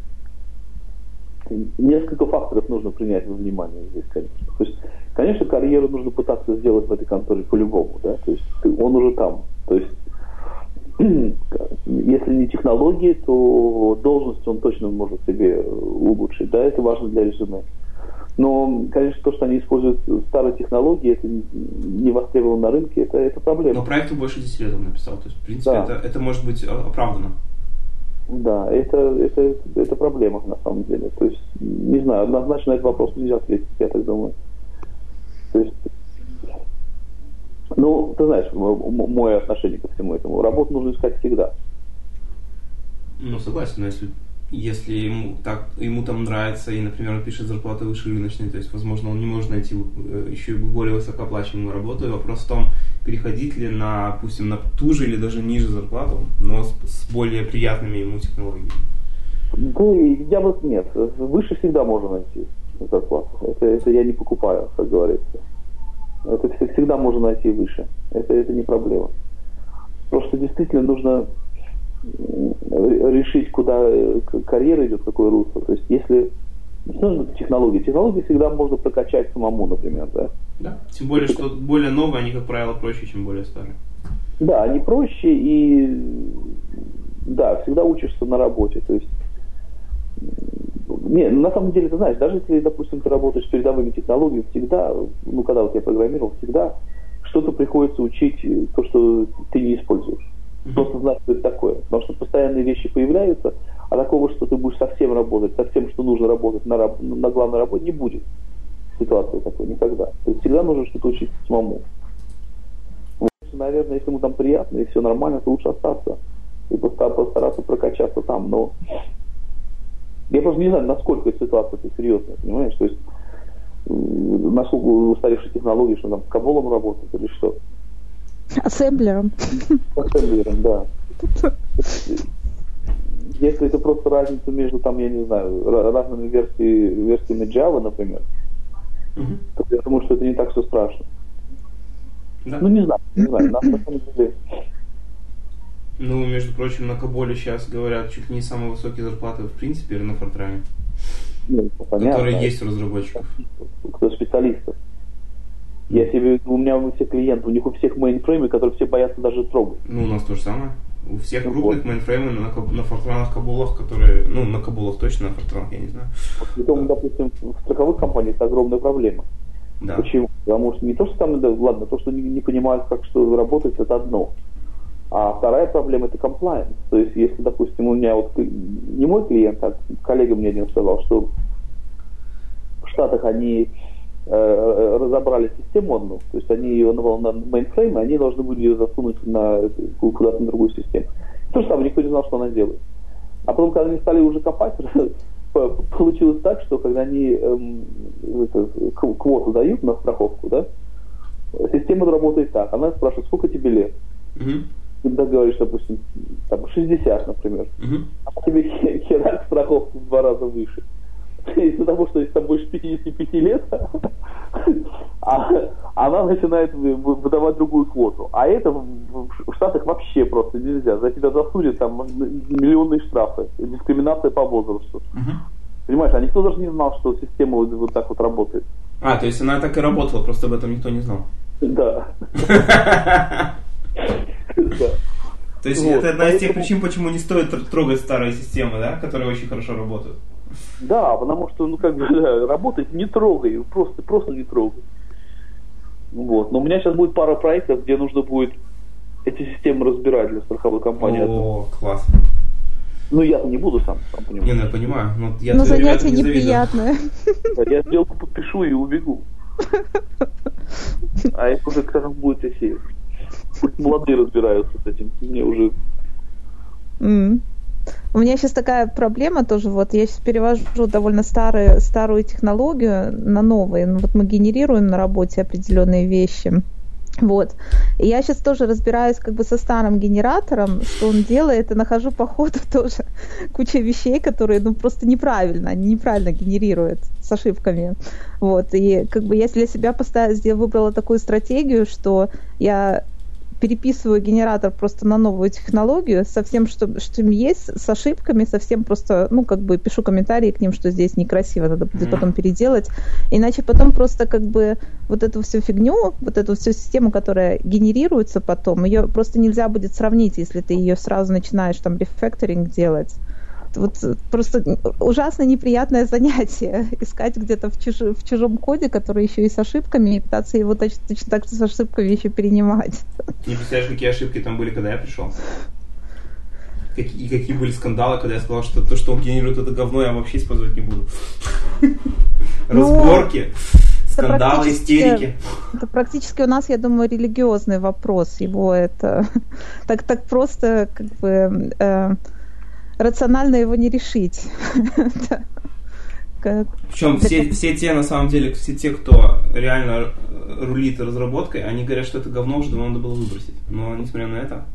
несколько факторов нужно принять во внимание здесь, конечно. То есть, конечно, карьеру нужно пытаться сделать в этой конторе по-любому, да. То есть он уже там. То есть если не технологии, то должность он точно может себе улучшить, да, это важно для резюме. Но, конечно, то, что они используют старые технологии, это не востребовано на рынке, это проблема. Но проекту больше 10 лет он написал, то есть, в принципе, да. это может быть оправдано. Да, это проблема на самом деле. То есть, не знаю, однозначно на этот вопрос нельзя ответить, я так думаю. То есть, ну, ты знаешь, мое отношение ко всему этому. Работу нужно искать всегда. Ну, согласен, но если ему там нравится, и, например, он пишет зарплаты выше рыночной, то есть, возможно, он не может найти еще и более высокооплачиваемую работу, и вопрос в том, переходить ли допустим, на ту же или даже ниже зарплату, но с более приятными ему технологиями. Да, нет, выше всегда можно найти зарплату. Это я не покупаю, как говорится. Это всегда можно найти выше. Это не проблема. Просто действительно нужно решить, куда карьера идет, какое русло. То есть, если нужны технологии всегда можно прокачать самому, например, да? Да. Тем более, что более новые, они, как правило, проще, чем более старые. Да, они проще и да, всегда учишься на работе. То есть, не, на самом деле, ты знаешь, даже если, допустим, ты работаешь с передовыми технологиями, всегда, когда вот я программировал, всегда что-то приходится учить, то, что ты не используешь. Просто знать, что это такое. Потому что постоянные вещи появляются, а такого, что ты будешь совсем работать, совсем, что нужно работать на главной работе, не будет. Ситуации такой никогда. То есть всегда нужно что-то учить самому. Наверное, если ему там приятно и все нормально, то лучше остаться и постараться прокачаться там. Но я просто не знаю, насколько эта ситуация серьезная, понимаешь? То есть насколько устаревшие технологии, что там с Каболом работает или что? Ассемблером. Ассемблером, да. Если это просто разница между, там, я не знаю, разными версиями Java, например, то я думаю, что это не так все страшно. Да. Ну, не знаю, на самом деле. Ну, между прочим, на Каболе сейчас говорят чуть ли не самые высокие зарплаты в принципе, или на Фортране, которые есть у разработчиков. Кто специалистов. У меня все клиенты, у них у всех мейнфреймы, которые все боятся даже трогать. Ну, у нас то же самое. У всех крупных мейнфреймов на Фортранах, Кабулах, которые, на Кабулах точно, на Фортранах, я не знаю. Потом, допустим, в страховых компаниях это огромная проблема. Да. Почему? Потому что не то, что там, ладно, то, что не понимают, как что работать, это одно. А вторая проблема — это compliance. То есть, если, допустим, у меня не мой клиент, а коллега мне один сказал, что в Штатах они разобрали систему одну, то есть они ее на мейнфрейм, и они должны были ее засунуть куда-то на другую систему. То же самое, никто не знал, что она делает. А потом, когда они стали уже копать, получилось так, что когда они квоту дают на страховку, да, система работает так. Она спрашивает, сколько тебе лет? Ты говоришь, допустим, там, 60, например. А тебе херак страховку в 2 раза выше. Из-за того, что если там больше 55 лет, она начинает выдавать другую квоту. А это в Штатах вообще просто нельзя. За тебя засудят там миллионные штрафы. Дискриминация по возрасту. Понимаешь, а никто даже не знал, что система вот так вот работает. А, то есть она так и работала, просто об этом никто не знал. Да. То есть это одна из тех причин, почему не стоит трогать старые системы, да, которые очень хорошо работают. Да, потому что, работать не трогай, просто не трогай. Вот. Но у меня сейчас будет пара проектов, где нужно будет эти системы разбирать для страховой компании. О, класс. Я-то не буду сам понимаю. Я понимаю. Но занятие неприятное. Я сделку подпишу и убегу. А их уже к этому будет эфир. Пусть молодые разбираются с этим. Мне уже... У меня сейчас такая проблема тоже, я сейчас перевожу довольно старую технологию на новые. Мы генерируем на работе определенные вещи. И я сейчас тоже разбираюсь со старым генератором, что он делает, и нахожу по ходу тоже кучу вещей, которые просто неправильно генерируют с ошибками. И я для себя выбрала такую стратегию, что я переписываю генератор просто на новую технологию, со всем, что есть, с ошибками, совсем просто, пишу комментарии к ним, что здесь некрасиво, надо будет потом переделать. Иначе потом просто эту всю фигню, эту всю систему, которая генерируется потом, ее просто нельзя будет сравнить, если ты ее сразу начинаешь рефакторинг делать. Просто ужасно неприятное занятие искать где-то в чужом коде, который еще и с ошибками, и пытаться его точно так же с ошибками еще перенимать. Не представляешь, какие ошибки там были, когда я пришел? И какие были скандалы, когда я сказал, что то, что он генерирует, это говно, я вообще использовать не буду. Разборки, скандалы, истерики. Это практически у нас, я думаю, религиозный вопрос. Его это так просто рационально его не решить. Причем все те, на самом деле, все те, кто реально рулит разработкой, они говорят, что это говно уже давно надо было выбросить. Но несмотря на это...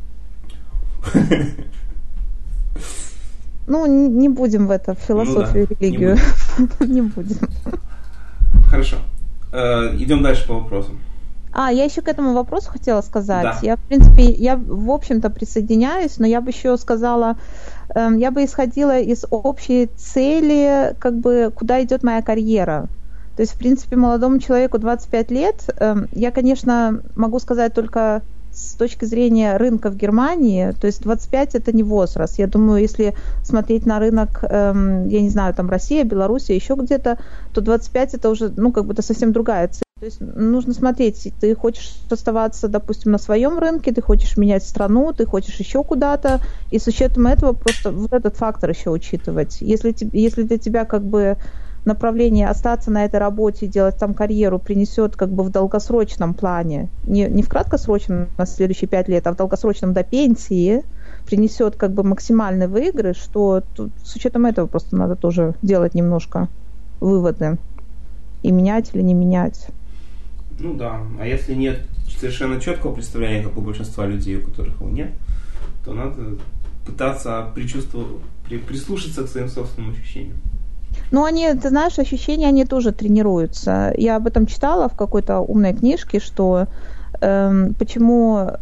не будем в это, в философию, религию. Не будем. Хорошо. Идем дальше по вопросам. Я еще к этому вопросу хотела сказать. Да. Я, в принципе, в общем-то присоединяюсь, но я бы еще сказала, я бы исходила из общей цели, куда идет моя карьера. То есть, в принципе, молодому человеку 25 лет, я, конечно, могу сказать только с точки зрения рынка в Германии, то есть 25 это не возраст. Я думаю, если смотреть на рынок, я не знаю, там Россия, Белоруссия, еще где-то, то 25 это уже, это совсем другая цель. То есть нужно смотреть, ты хочешь оставаться, допустим, на своем рынке, ты хочешь менять страну, ты хочешь еще куда-то, и с учетом этого просто этот фактор еще учитывать. Если для тебя направление остаться на этой работе и делать там карьеру принесет в долгосрочном плане, не в краткосрочном на следующие 5 лет, а в долгосрочном до пенсии, принесет максимальный выигрыш, то с учетом этого просто надо тоже делать немножко выводы и менять или не менять. Да, а если нет совершенно четкого представления, как у большинства людей, у которых его нет, то надо пытаться прислушаться к своим собственным ощущениям. Ты знаешь, ощущения, они тоже тренируются. Я об этом читала в какой-то умной книжке, что почему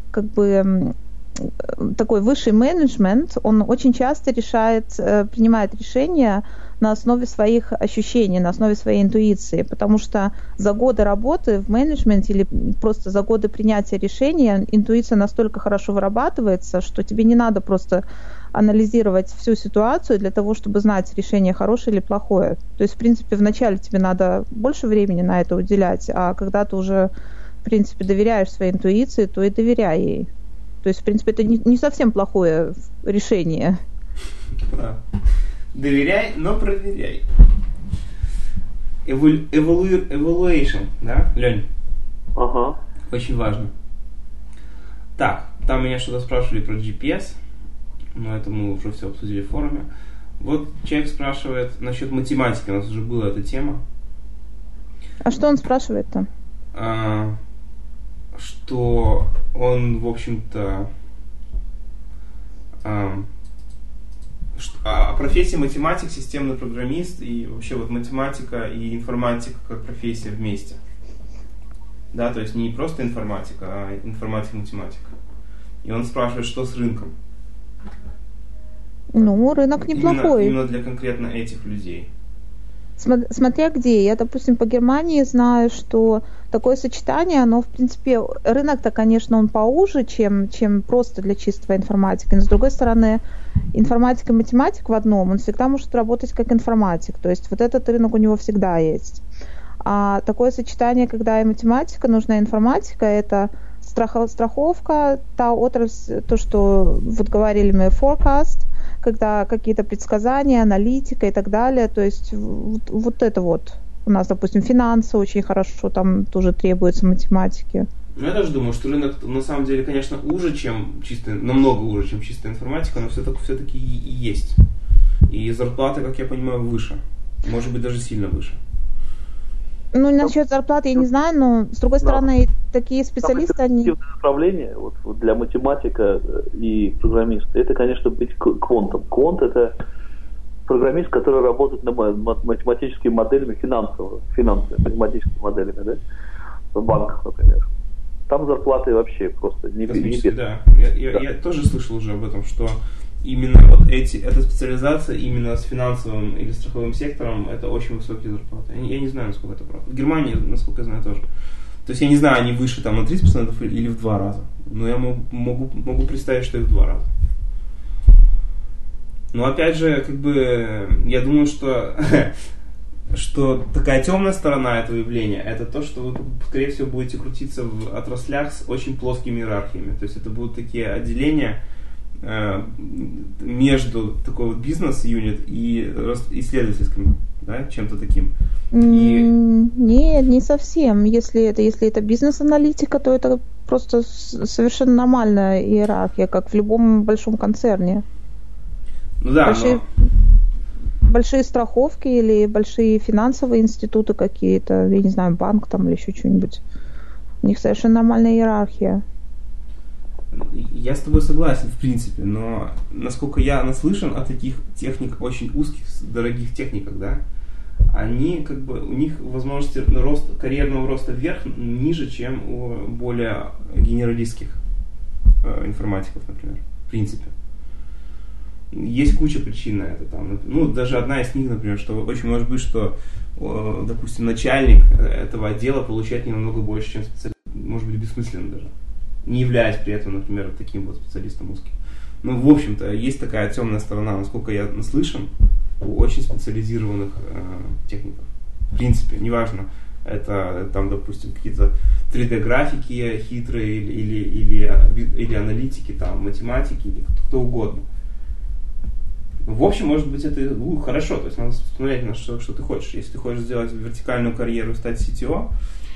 такой высший менеджмент, он очень часто принимает решения на основе своих ощущений, на основе своей интуиции, потому что за годы работы в менеджменте или просто за годы принятия решения интуиция настолько хорошо вырабатывается, что тебе не надо просто анализировать всю ситуацию для того, чтобы знать, решение хорошее или плохое. То есть, в принципе, вначале тебе надо больше времени на это уделять, а когда ты уже, в принципе, доверяешь своей интуиции, то и доверяй ей. То есть, в принципе, это не совсем плохое решение. Да. Доверяй, но проверяй. Evaluation, да, Лень? Ага. Очень важно. Так, там меня что-то спрашивали про GPS, но это мы уже все обсудили в форуме. Вот человек спрашивает насчет математики, у нас уже была эта тема. А что он спрашивает-то? Что он, в общем-то, профессия математик, системный программист и вообще вот математика и информатика как профессия вместе. Да, то есть не просто информатика, а информатика-математика. И он спрашивает, что с рынком. Ну, рынок неплохой. Именно для конкретно этих людей. Смотря где. Я, допустим, по Германии знаю, что такое сочетание, оно, в принципе, рынок-то, конечно, он поуже, чем просто для чистого информатики. Но, с другой стороны, информатик и математик в одном, он всегда может работать как информатик. То есть вот этот рынок у него всегда есть. А такое сочетание, когда и математика, нужна информатика, это страховка, та отрасль, то, что вот говорили мы, forecast, когда какие-то предсказания, аналитика и так далее. То есть вот это вот. У нас, допустим, финансы очень хорошо, там тоже требуется математики. Ну, я тоже думаю, что рынок на самом деле, конечно, уже, чем намного уже, чем чистая информатика, но все-таки и есть. И зарплаты, как я понимаю, выше. Может быть, даже сильно выше. Ну, насчет зарплаты я не знаю, но, с другой стороны, такие специалисты, они... Направление вот для математика и программиста, это, конечно, быть квантом. Квант – это программист, который работает над математическими моделями математическими моделями, да? В банках, например. Там зарплаты вообще просто не бедные. Да. Я тоже слышал уже об этом, что именно вот эта специализация именно с финансовым или страховым сектором, это очень высокие зарплаты. Я не знаю, насколько это правда. В Германии, насколько я знаю, тоже. То есть я не знаю, они выше там на 30% или в 2 раза. Но я могу представить, что и в 2 раза. Но опять же, как бы, я думаю, что такая темная сторона этого явления, это то, что вы, скорее всего, будете крутиться в отраслях с очень плоскими иерархиями. То есть это будут такие отделения между такой вот бизнес-юнит и исследовательским, да, чем-то таким. Нет, не совсем. Если это бизнес-аналитика, то это просто совершенно нормальная иерархия, как в любом большом концерне. Ну да, большие страховки или большие финансовые институты какие-то, я не знаю, банк там или еще что-нибудь. У них совершенно нормальная иерархия. Я с тобой согласен, в принципе, но насколько я наслышан о таких очень узких, дорогих техниках, да, они, как бы, у них возможности карьерного роста вверх ниже, чем у более генералистских информатиков, например, в принципе. Есть куча причин на это. Там. Ну, даже одна из них, например, что очень может быть, что, допустим, начальник этого отдела получает не намного больше, чем специалист. Может быть, бессмысленно даже. Не являясь при этом, например, таким вот специалистом узким. Ну, в общем-то, есть такая темная сторона, насколько я наслышан, у очень специализированных техников. В принципе, неважно, это там, допустим, какие-то 3D-графики хитрые или аналитики, там, математики, или кто угодно. В общем, может быть, это хорошо, то есть надо смотреть на что ты хочешь. Если ты хочешь сделать вертикальную карьеру и стать CTO,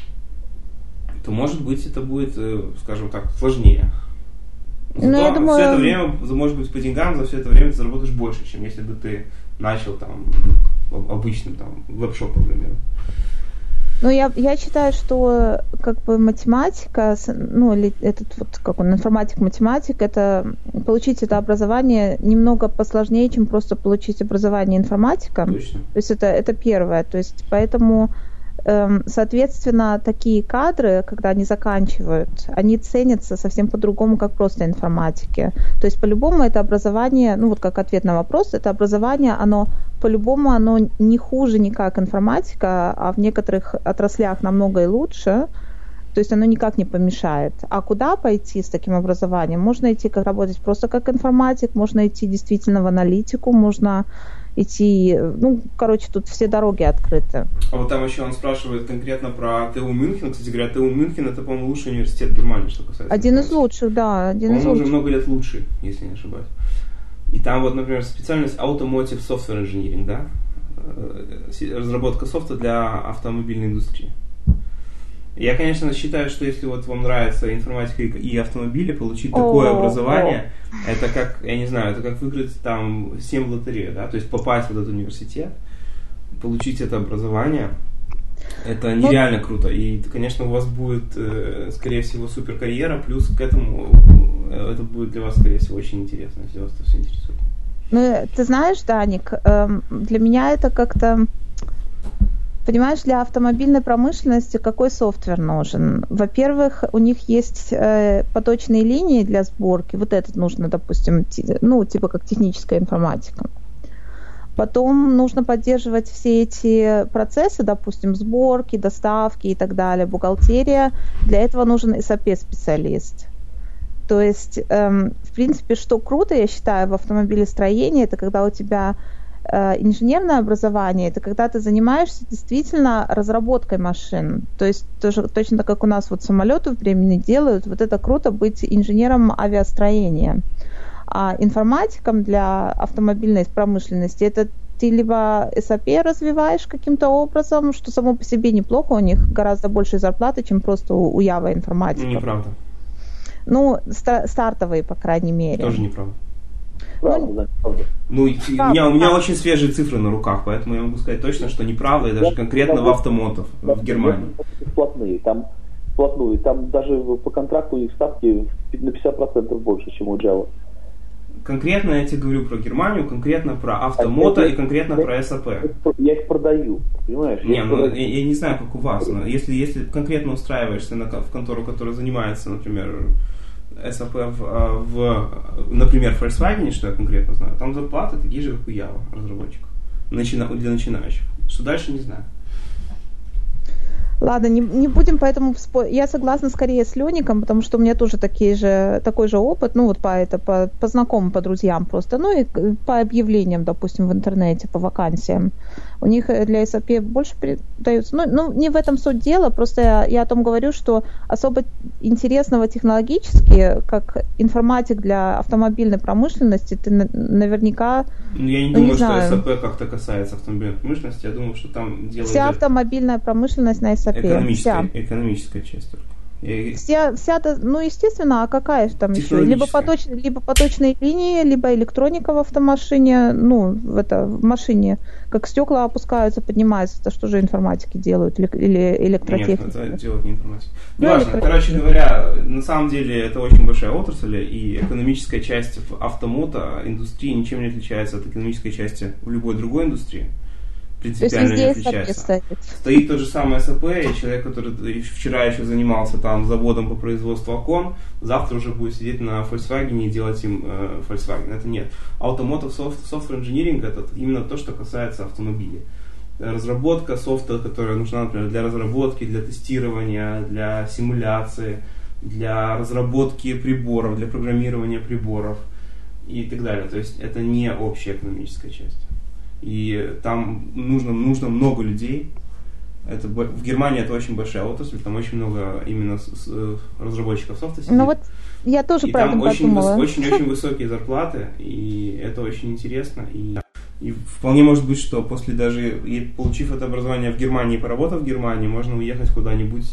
то, может быть, это будет, скажем так, сложнее. Зато я думаю... все это время, может быть, по деньгам за все это время ты заработаешь больше, чем если бы ты начал там обычным там веб-шоп, например. Ну, я считаю, что как бы математика, ну, или этот вот, как он, информатик-математик, это получить это образование немного посложнее, чем просто получить образование информатика. Точно. То есть это первое. То есть поэтому, соответственно, такие кадры, когда они заканчивают, они ценятся совсем по-другому, как просто информатики. То есть по-любому это образование, ну вот как ответ на вопрос, это образование, оно по-любому оно не хуже никак информатика, а в некоторых отраслях намного и лучше. То есть оно никак не помешает. А куда пойти с таким образованием? Можно идти как работать просто как информатик, можно идти действительно в аналитику, можно идти, ну, короче, тут все дороги открыты. А вот там еще он спрашивает конкретно про ТУ Мюнхен. Кстати говоря, ТУ Мюнхен это, по-моему, лучший университет Германии, что касается. Один из лучших, да, один из лучших. Он уже много лет лучший, если не ошибаюсь. И там вот, например, специальность Automotive Software Engineering, да? разработка софта для автомобильной индустрии. Я, конечно, считаю, что если вот вам нравится информатика и автомобили, получить такое образование, это как, я не знаю, это как выиграть там 7 в лотерею, да, то есть попасть в этот университет, получить это образование, это нереально круто. И, конечно, у вас будет, скорее всего, супер карьера, плюс к этому это будет для вас, скорее всего, очень интересно, если вас это все интересует. Ну, ты знаешь, Даник, для меня это как-то... Понимаешь, для автомобильной промышленности какой софтвер нужен? Во-первых, у них есть поточные линии для сборки. Вот этот нужно, допустим, ну, типа как техническая информатика. Потом нужно поддерживать все эти процессы, допустим, сборки, доставки и так далее, бухгалтерия. Для этого нужен SAP-специалист. То есть, в принципе, что круто, я считаю, в автомобилестроении, это когда у тебя инженерное образование, это когда ты занимаешься действительно разработкой машин. То есть тоже, точно так, как у нас вот самолеты временно делают, вот это круто быть инженером авиастроения. А информатиком для автомобильной промышленности это ты либо SAP развиваешь каким-то образом, что само по себе неплохо, у них гораздо больше зарплаты, чем просто у Java информатика. Неправда. Ну, стартовые, по крайней мере. Тоже неправда. Правда, правда. Ну, у меня очень свежие цифры на руках, поэтому я могу сказать точно, что неправда, и даже конкретно в Автомотов в Германии. Вплотную. Там даже по контракту их ставки на 50% больше, чем у Java. Конкретно я тебе говорю про Германию, конкретно про Автомото и конкретно про SAP. Я их продаю, понимаешь? Я не знаю, как у вас, но если конкретно устраиваешься в контору, которая занимается, например, SAP например, в Volkswagen, что я конкретно знаю, там зарплаты такие же, как у Java разработчиков, для начинающих. Что дальше, не знаю. Ладно, не будем поэтому спорить. Я согласна скорее с Леником, потому что у меня тоже такой же опыт, ну вот по знакомым, по друзьям просто, ну и по объявлениям, допустим, в интернете, по вакансиям. У них для SAP больше даются. Ну, не в этом суть дела, просто я о том говорю, что особо интересного технологически, как информатик для автомобильной промышленности, ты наверняка... Я не думаю, что SAP как-то касается автомобильной промышленности, я думаю, что там дело вся автомобильная промышленность на SAP. Экономическая часть только. Вся, ну, естественно, а какая же там еще? Либо поточные линии, либо электроника в автомашине, ну, в машине, как стекла опускаются, поднимаются, это что же информатики делают, или электротехники? Нет, это делают не информатики. Неважно, короче говоря, на самом деле это очень большая отрасль, и экономическая часть в автомото индустрии ничем не отличается от экономической части в любой другой индустрии. Принципиально не отличается. Стоит тот же самый SAP, и человек, который вчера еще занимался там заводом по производству окон, завтра уже будет сидеть на Volkswagen и делать им Volkswagen. Это нет. Automotive Software Engineering это именно то, что касается автомобилей. Разработка софта, которая нужна, например, для разработки, для тестирования, для симуляции, для разработки приборов, для программирования приборов и так далее. То есть это не общая экономическая часть. И там нужно много людей. В Германии это очень большая отрасль, там очень много именно разработчиков софта сидит. Ну вот я тоже про это подумала. Там очень высокие зарплаты, и это очень интересно. И вполне может быть, что после даже, получив это образование в Германии и поработав в Германии, можно уехать куда-нибудь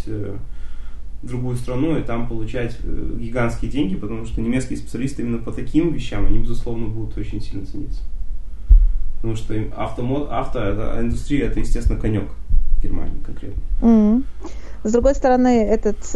в другую страну и там получать гигантские деньги, потому что немецкие специалисты именно по таким вещам, они, безусловно, будут очень сильно цениться. Потому что индустрия это, естественно, конек в Германии конкретно. Mm-hmm. С другой стороны,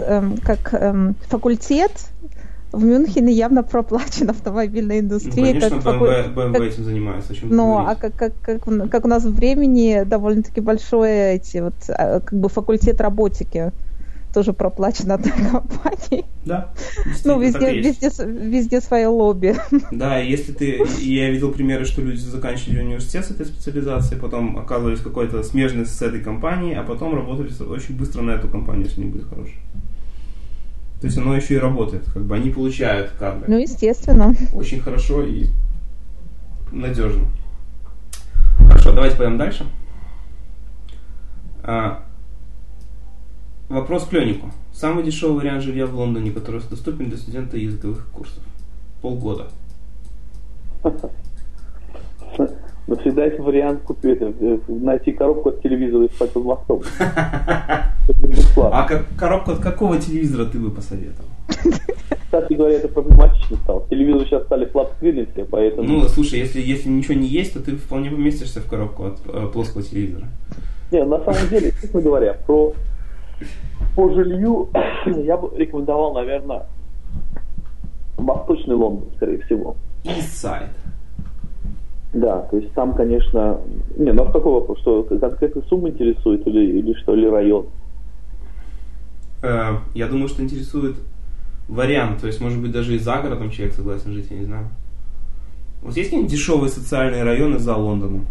факультет в Мюнхене явно проплачен автомобильной индустрией. Ну, конечно, BMW этим занимается. Как у нас в Бремени довольно-таки большой факультет роботики. Тоже проплачен одной компанией. Да. Ну, везде свое лобби. Да, я видел примеры, что люди заканчивали университет с этой специализацией, потом оказывались в какой-то смежной с этой компанией, а потом работали очень быстро на эту компанию, если не будет хорошей. То есть оно еще и работает, они получают кадры. Ну, естественно. Очень хорошо и надежно. Хорошо, давайте пойдем дальше. Вопрос к Ленику. Самый дешевый вариант жилья в Лондоне, который доступен для студента языковых курсов. Полгода. Ну, всегда есть вариант купить, найти коробку от телевизора и спать под мостом. А коробку от какого телевизора ты бы посоветовал? Кстати говоря, это проблематично стало. Телевизоры сейчас стали флат-скрины все, поэтому... Ну, слушай, если ничего не есть, то ты вполне поместишься в коробку от плоского телевизора. Не, на самом деле, честно говоря, по жилью я бы рекомендовал, наверное, Восточный Лондон, скорее всего. East Side. Да, то есть там, конечно... Не, ну такой вопрос, что конкретно сумма интересует или что, или район? Я думаю, что интересует вариант, то есть, может быть, даже и за городом человек согласен жить, я не знаю. Вот есть какие-нибудь дешевые социальные районы за Лондоном?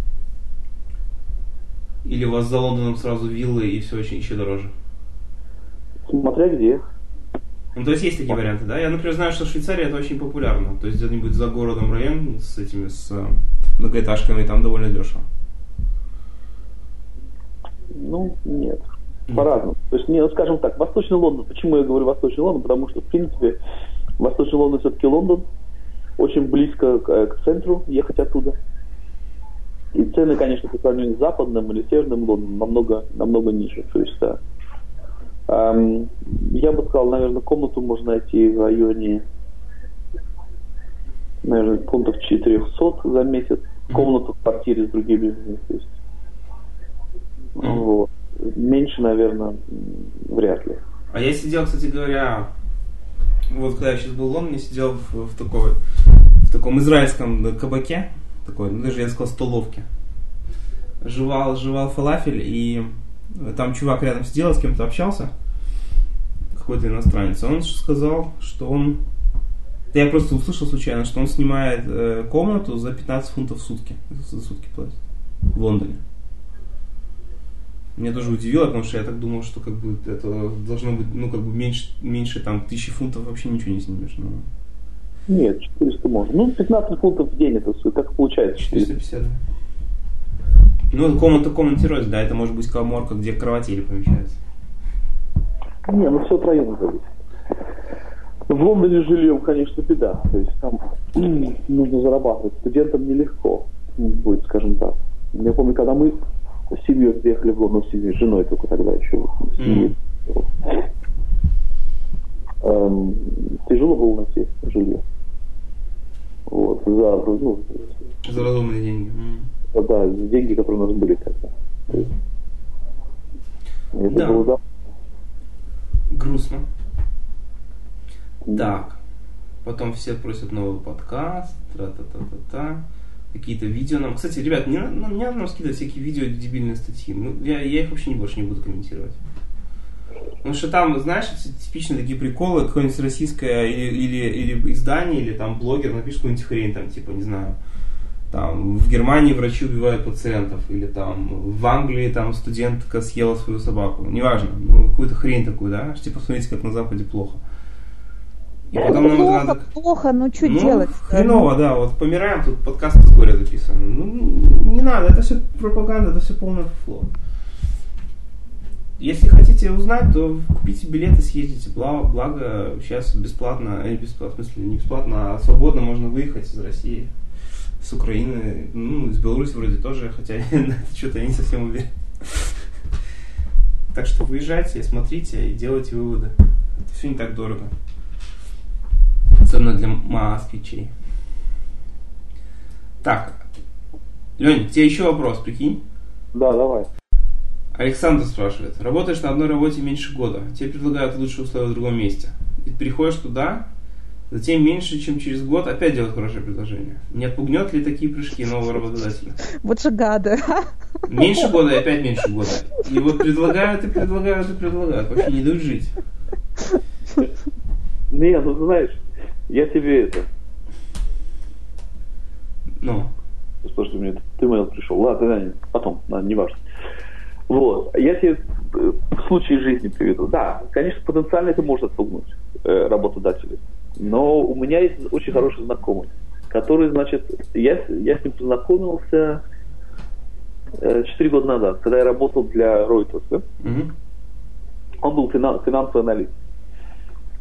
Или у вас за Лондоном сразу виллы и все очень еще дороже? Смотря где. Ну, то есть есть такие варианты, да? Я, например, знаю, что в Швейцарии это очень популярно. То есть где-нибудь за городом район с многоэтажками, там довольно дешево. Ну, нет. По-разному. То есть, скажем так, Восточный Лондон. Почему я говорю Восточный Лондон? Потому что, в принципе, Восточный Лондон все-таки Лондон. Очень близко к центру, ехать оттуда. И цены, конечно, по сравнению с западным или северным Лондоном намного ниже. То есть, да. Я бы сказал, наверное, комнату можно найти в районе, наверное, фунтов 400 за месяц. Комнату в квартире с другими людьми. То есть, вот. Меньше, наверное, вряд ли. А я сидел, кстати говоря, вот когда я сейчас был в Лондоне, сидел в таком израильском кабаке, такой, ну даже я сказал столовке. Жевал фалафель, и там чувак рядом сидел, с кем-то общался, какой-то иностранец. Он сказал, что он... Я просто услышал случайно, что он снимает комнату за 15 фунтов в сутки. За сутки платит. В Лондоне. Меня тоже удивило, потому что я так думал, что как бы это должно быть, ну, как бы меньше там 1000 фунтов вообще ничего не снимешь. Но... Нет, 400 можно. Ну, 15 фунтов в день это как получается? 450, да. Ну, комнате рознь, да, это может быть каморка, где кровати или помещаются. Не, ну все от района зависит. В Лондоне с жильем, конечно, беда. То есть там нужно зарабатывать. Студентам нелегко будет, скажем так. Я помню, когда мы с семьей приехали в Лондон, с женой только тогда еще. Тяжело было найти жилье. Вот, за разумные деньги. Да, деньги, которые у нас были тогда. Это было, да. Грустно. Так. Потом все просят новый подкаст. Тра-та-та-та-та. Какие-то видео нам. Кстати, ребят, не надо нам скидывать всякие видео, дебильные статьи. Я их вообще больше не буду комментировать. Потому что там, знаешь, типичные такие приколы, какое-нибудь российское или издание, или там блогер напишет какую-нибудь хрень, там, типа, не знаю, там, в Германии врачи убивают пациентов, или там, в Англии там студентка съела свою собаку. Неважно, ну, какую-то хрень такую, да, типа, смотрите, как на Западе плохо. И потом нам это надо... Плохо, ну что делать? Хреново, да, вот помираем, тут подкаст с горя записан. Ну, не надо, это все пропаганда, это все полное фуфло. Если хотите узнать, то купите билеты, съездите. Благо сейчас бесплатно, в смысле не бесплатно, а свободно можно выехать из России, с Украины, ну, из Беларуси вроде тоже, хотя что-то я не совсем уверен. Так что выезжайте, смотрите и делайте выводы. Это все не так дорого. Особенно для москвичей. Так. Лень, к тебе еще вопрос, прикинь? Да, давай. Александр спрашивает. Работаешь на одной работе меньше года. Тебе предлагают лучшие условия в другом месте. И ты приходишь туда, затем меньше, чем через год, опять делают хорошее предложение. Не отпугнет ли такие прыжки нового работодателя? Вот же гады. Меньше года и опять меньше года. И вот предлагают и предлагают и предлагают. Вообще не дают жить. Не, ну знаешь, я тебе это... Ну? Слушай, мне ты mail пришел. Ладно, потом, не важно. Вот. Я тебе случай жизни приведу. Да, конечно, потенциально это может отпугнуть работодателей. Но у меня есть очень хороший знакомый, который, значит, я с ним познакомился 4 года назад, когда я работал для Reuters. Да? Mm-hmm. Он был финансовый аналитик.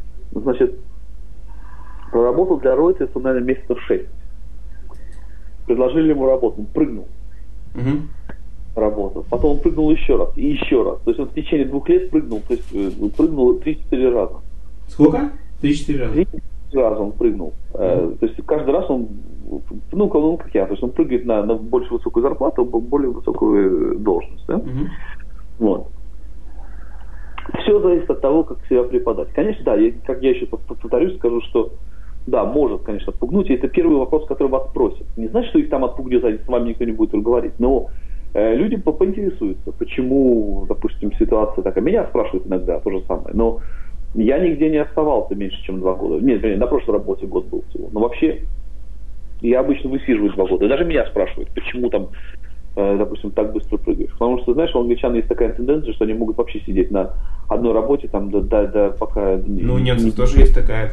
Значит, проработал для Reuters он, наверное, месяцев 6. предложили ему работу, он прыгнул. Работу. Потом он прыгнул еще раз и еще раз. То есть он в течение 2 лет прыгнул, то есть прыгнул 3-4 раза. Сколько? 3-4 раза? 3-4 раза он прыгнул. То есть каждый раз он, как я, то есть он прыгает на более высокую зарплату, более высокую должность. Да? Вот. Все зависит от того, как себя преподать. Конечно, да, как я еще повторюсь, скажу, что да, может, конечно, отпугнуть. И это первый вопрос, который вас спросят. Не значит, что их там отпугнет, а с вами никто не будет говорить. Но люди поинтересуются, почему, допустим, ситуация такая. Меня спрашивают иногда то же самое. Но я нигде не оставался меньше, чем 2 года. Нет, на прошлой работе год был всего. Но вообще, я обычно высиживаю 2 года. И даже меня спрашивают, почему там, допустим, так быстро прыгаешь. Потому что, знаешь, у англичан есть такая тенденция, что они могут вообще сидеть на одной работе, там, пока... Ну, у немцев тоже есть такая...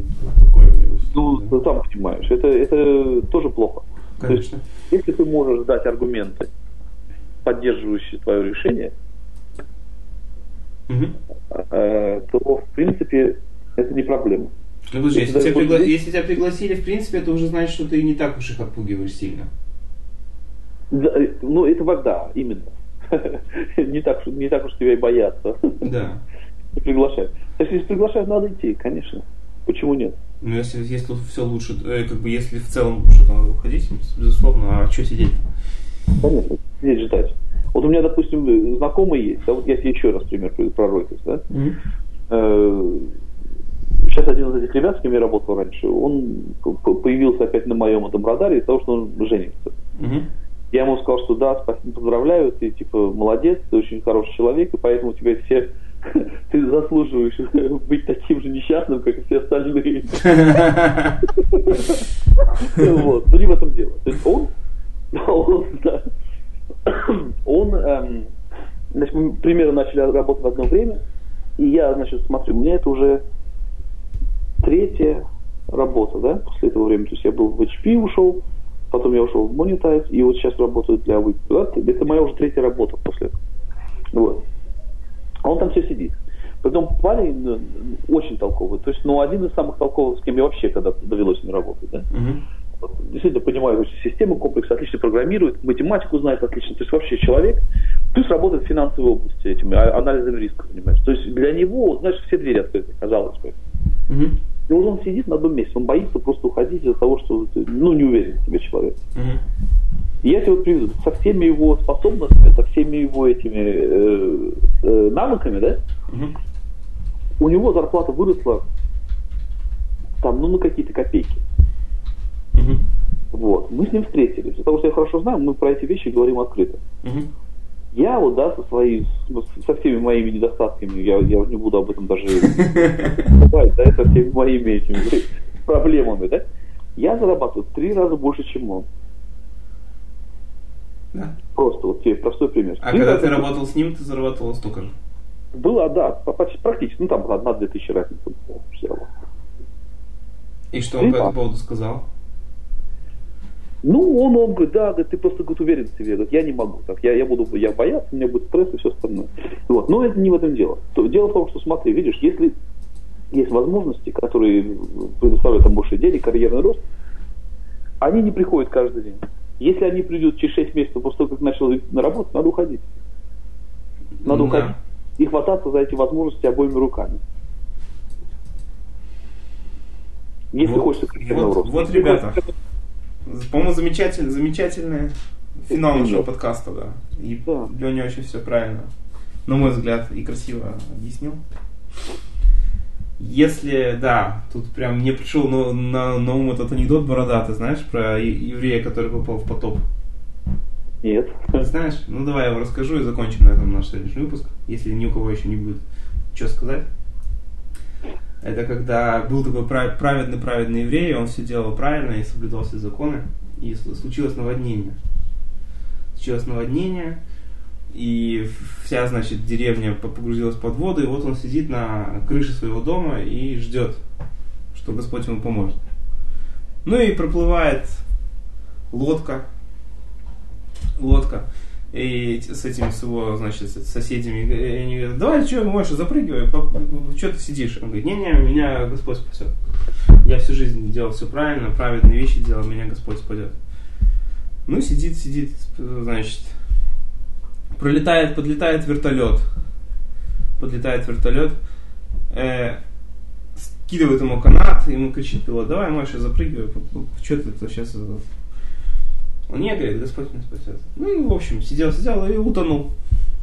Ну, сам понимаешь, это тоже плохо. Конечно. То есть, если ты можешь дать аргументы, поддерживающие твое решение, то, в принципе, это не проблема. Ну, подожди, если тебя пригласили, в принципе, это уже значит, что ты не так уж их отпугиваешь сильно. Да, ну, это да, именно. не так уж тебя и боятся. Да. Приглашают. Если приглашают, надо идти, конечно. Почему нет? Ну, если все лучше, если в целом лучше там уходить, безусловно, а что сидеть? Конечно, сидеть ждать. Вот у меня, допустим, знакомый есть, вот я тебе еще раз пример про Reuters, да? Сейчас один из этих ребят, с кем я работал раньше, он появился опять на моем этом радаре из-за того, что он женится. Я ему сказал, что да, спасибо, поздравляю, ты типа молодец, ты очень хороший человек, и поэтому тебя все, ты заслуживаешь быть таким же несчастным, как и все остальные. Вот, ну не в этом дело. То есть значит, мы примерно начали работать в одно время, и я, значит, смотрю, у меня это уже 3-я работа, да, после этого времени. То есть я был в HP, ушел, потом я ушел в Monetize, и вот сейчас работаю для Wix. Это моя уже 3-я работа после этого. Вот. А он там все сидит. Притом парень очень толковый. То есть, один из самых толковых, с кем я вообще когда-то довелось не работать, да. Действительно понимаю систему, комплекс отлично программирует, математику знает отлично, то есть вообще человек, плюс работает в финансовой области этими, анализом риска занимается. То есть для него, знаешь, все двери открыты, казалось бы. И вот он сидит на одном месте, он боится просто уходить из-за того, что, не уверен в себе человек. И я тебе вот приведу, со всеми его способностями, со всеми его этими навыками, да, у него зарплата выросла там, на какие-то копейки. Вот. Мы с ним встретились. Потому что я хорошо знаю, мы про эти вещи говорим открыто. Я вот, да, со всеми моими недостатками, я не буду об этом даже говорить, да, со всеми моими этими проблемами, да, я зарабатываю 3 раза больше, чем он. Да. Просто вот тебе простой пример. А когда ты работал с ним, ты зарабатывал столько же? Было, да, практически, там 1-2 тысячи разницы была. И что он по этому поводу сказал? Он говорит, да, ты просто уверен в себе, говорит, я не могу, так, я буду бояться, у меня будет стресс и все остальное. Вот. Но это не в этом дело. Дело в том, что, смотри, видишь, если есть возможности, которые предоставляют там больше денег, карьерный рост, они не приходят каждый день. Если они придут через 6 месяцев после того, как начал на работу, надо уходить. Надо уходить и хвататься за эти возможности обоими руками. Если хочется карьерного роста. Вот, ребята. По-моему, замечательный финал нашего подкаста, да. И Леня очень все правильно, на мой взгляд, и красиво объяснил. Если, да, тут прям мне пришел на ум этот анекдот бородатый, знаешь, про еврея, который попал в потоп. Нет. Знаешь? Ну давай я его расскажу и закончим на этом наш сегодняшний выпуск, если ни у кого еще не будет что сказать. Это когда был такой праведный еврей, он все делал правильно и соблюдал все законы, и случилось наводнение. И вся, значит, деревня погрузилась под воду, и вот он сидит на крыше своего дома и ждет, что Господь ему поможет. Ну и проплывает лодка, и с его, значит, соседями, и они говорят, давай, что, Моша, запрыгивай, что ты сидишь? Он говорит, не, меня Господь спасет. Я всю жизнь делал все правильно, праведные вещи делал, меня Господь спасет. Ну, сидит, значит, подлетает вертолет. Скидывает ему канат, ему кричит пилот: давай, Маша, запрыгивай, что ты сейчас... Он не говорит: Господь меня спасет. Ну и, в общем, сидел и утонул.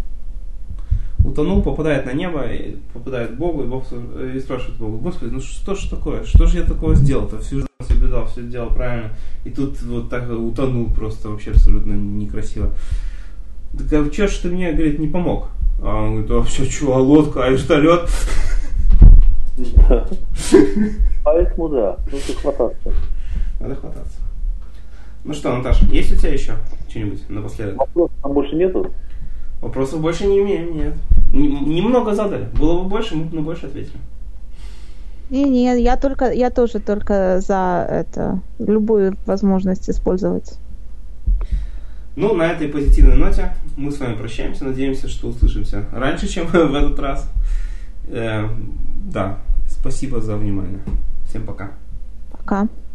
Попадает на небо, попадает к Богу, и Бог и спрашивает Бога: Господи, ну что ж такое? Что же я такого сделал-то? Всю жизнь соблюдал, все делал правильно. И тут вот так утонул просто вообще абсолютно некрасиво. Так а что ж ты мне, говорит, не помог? А он говорит: а все, что, лодка, а вертолет? Да. Поэтому да, нужно хвататься. Надо хвататься. Ну что, Наташа, есть у тебя еще что-нибудь напоследок? Вопросов там больше нету? Вопросов больше не имеем, нет. Немного задали. Было бы больше, мы бы на больше ответили. Не, я тоже только за это, любую возможность использовать. Ну, на этой позитивной ноте мы с вами прощаемся. Надеемся, что услышимся раньше, чем в этот раз. Да, спасибо за внимание. Всем пока. Пока.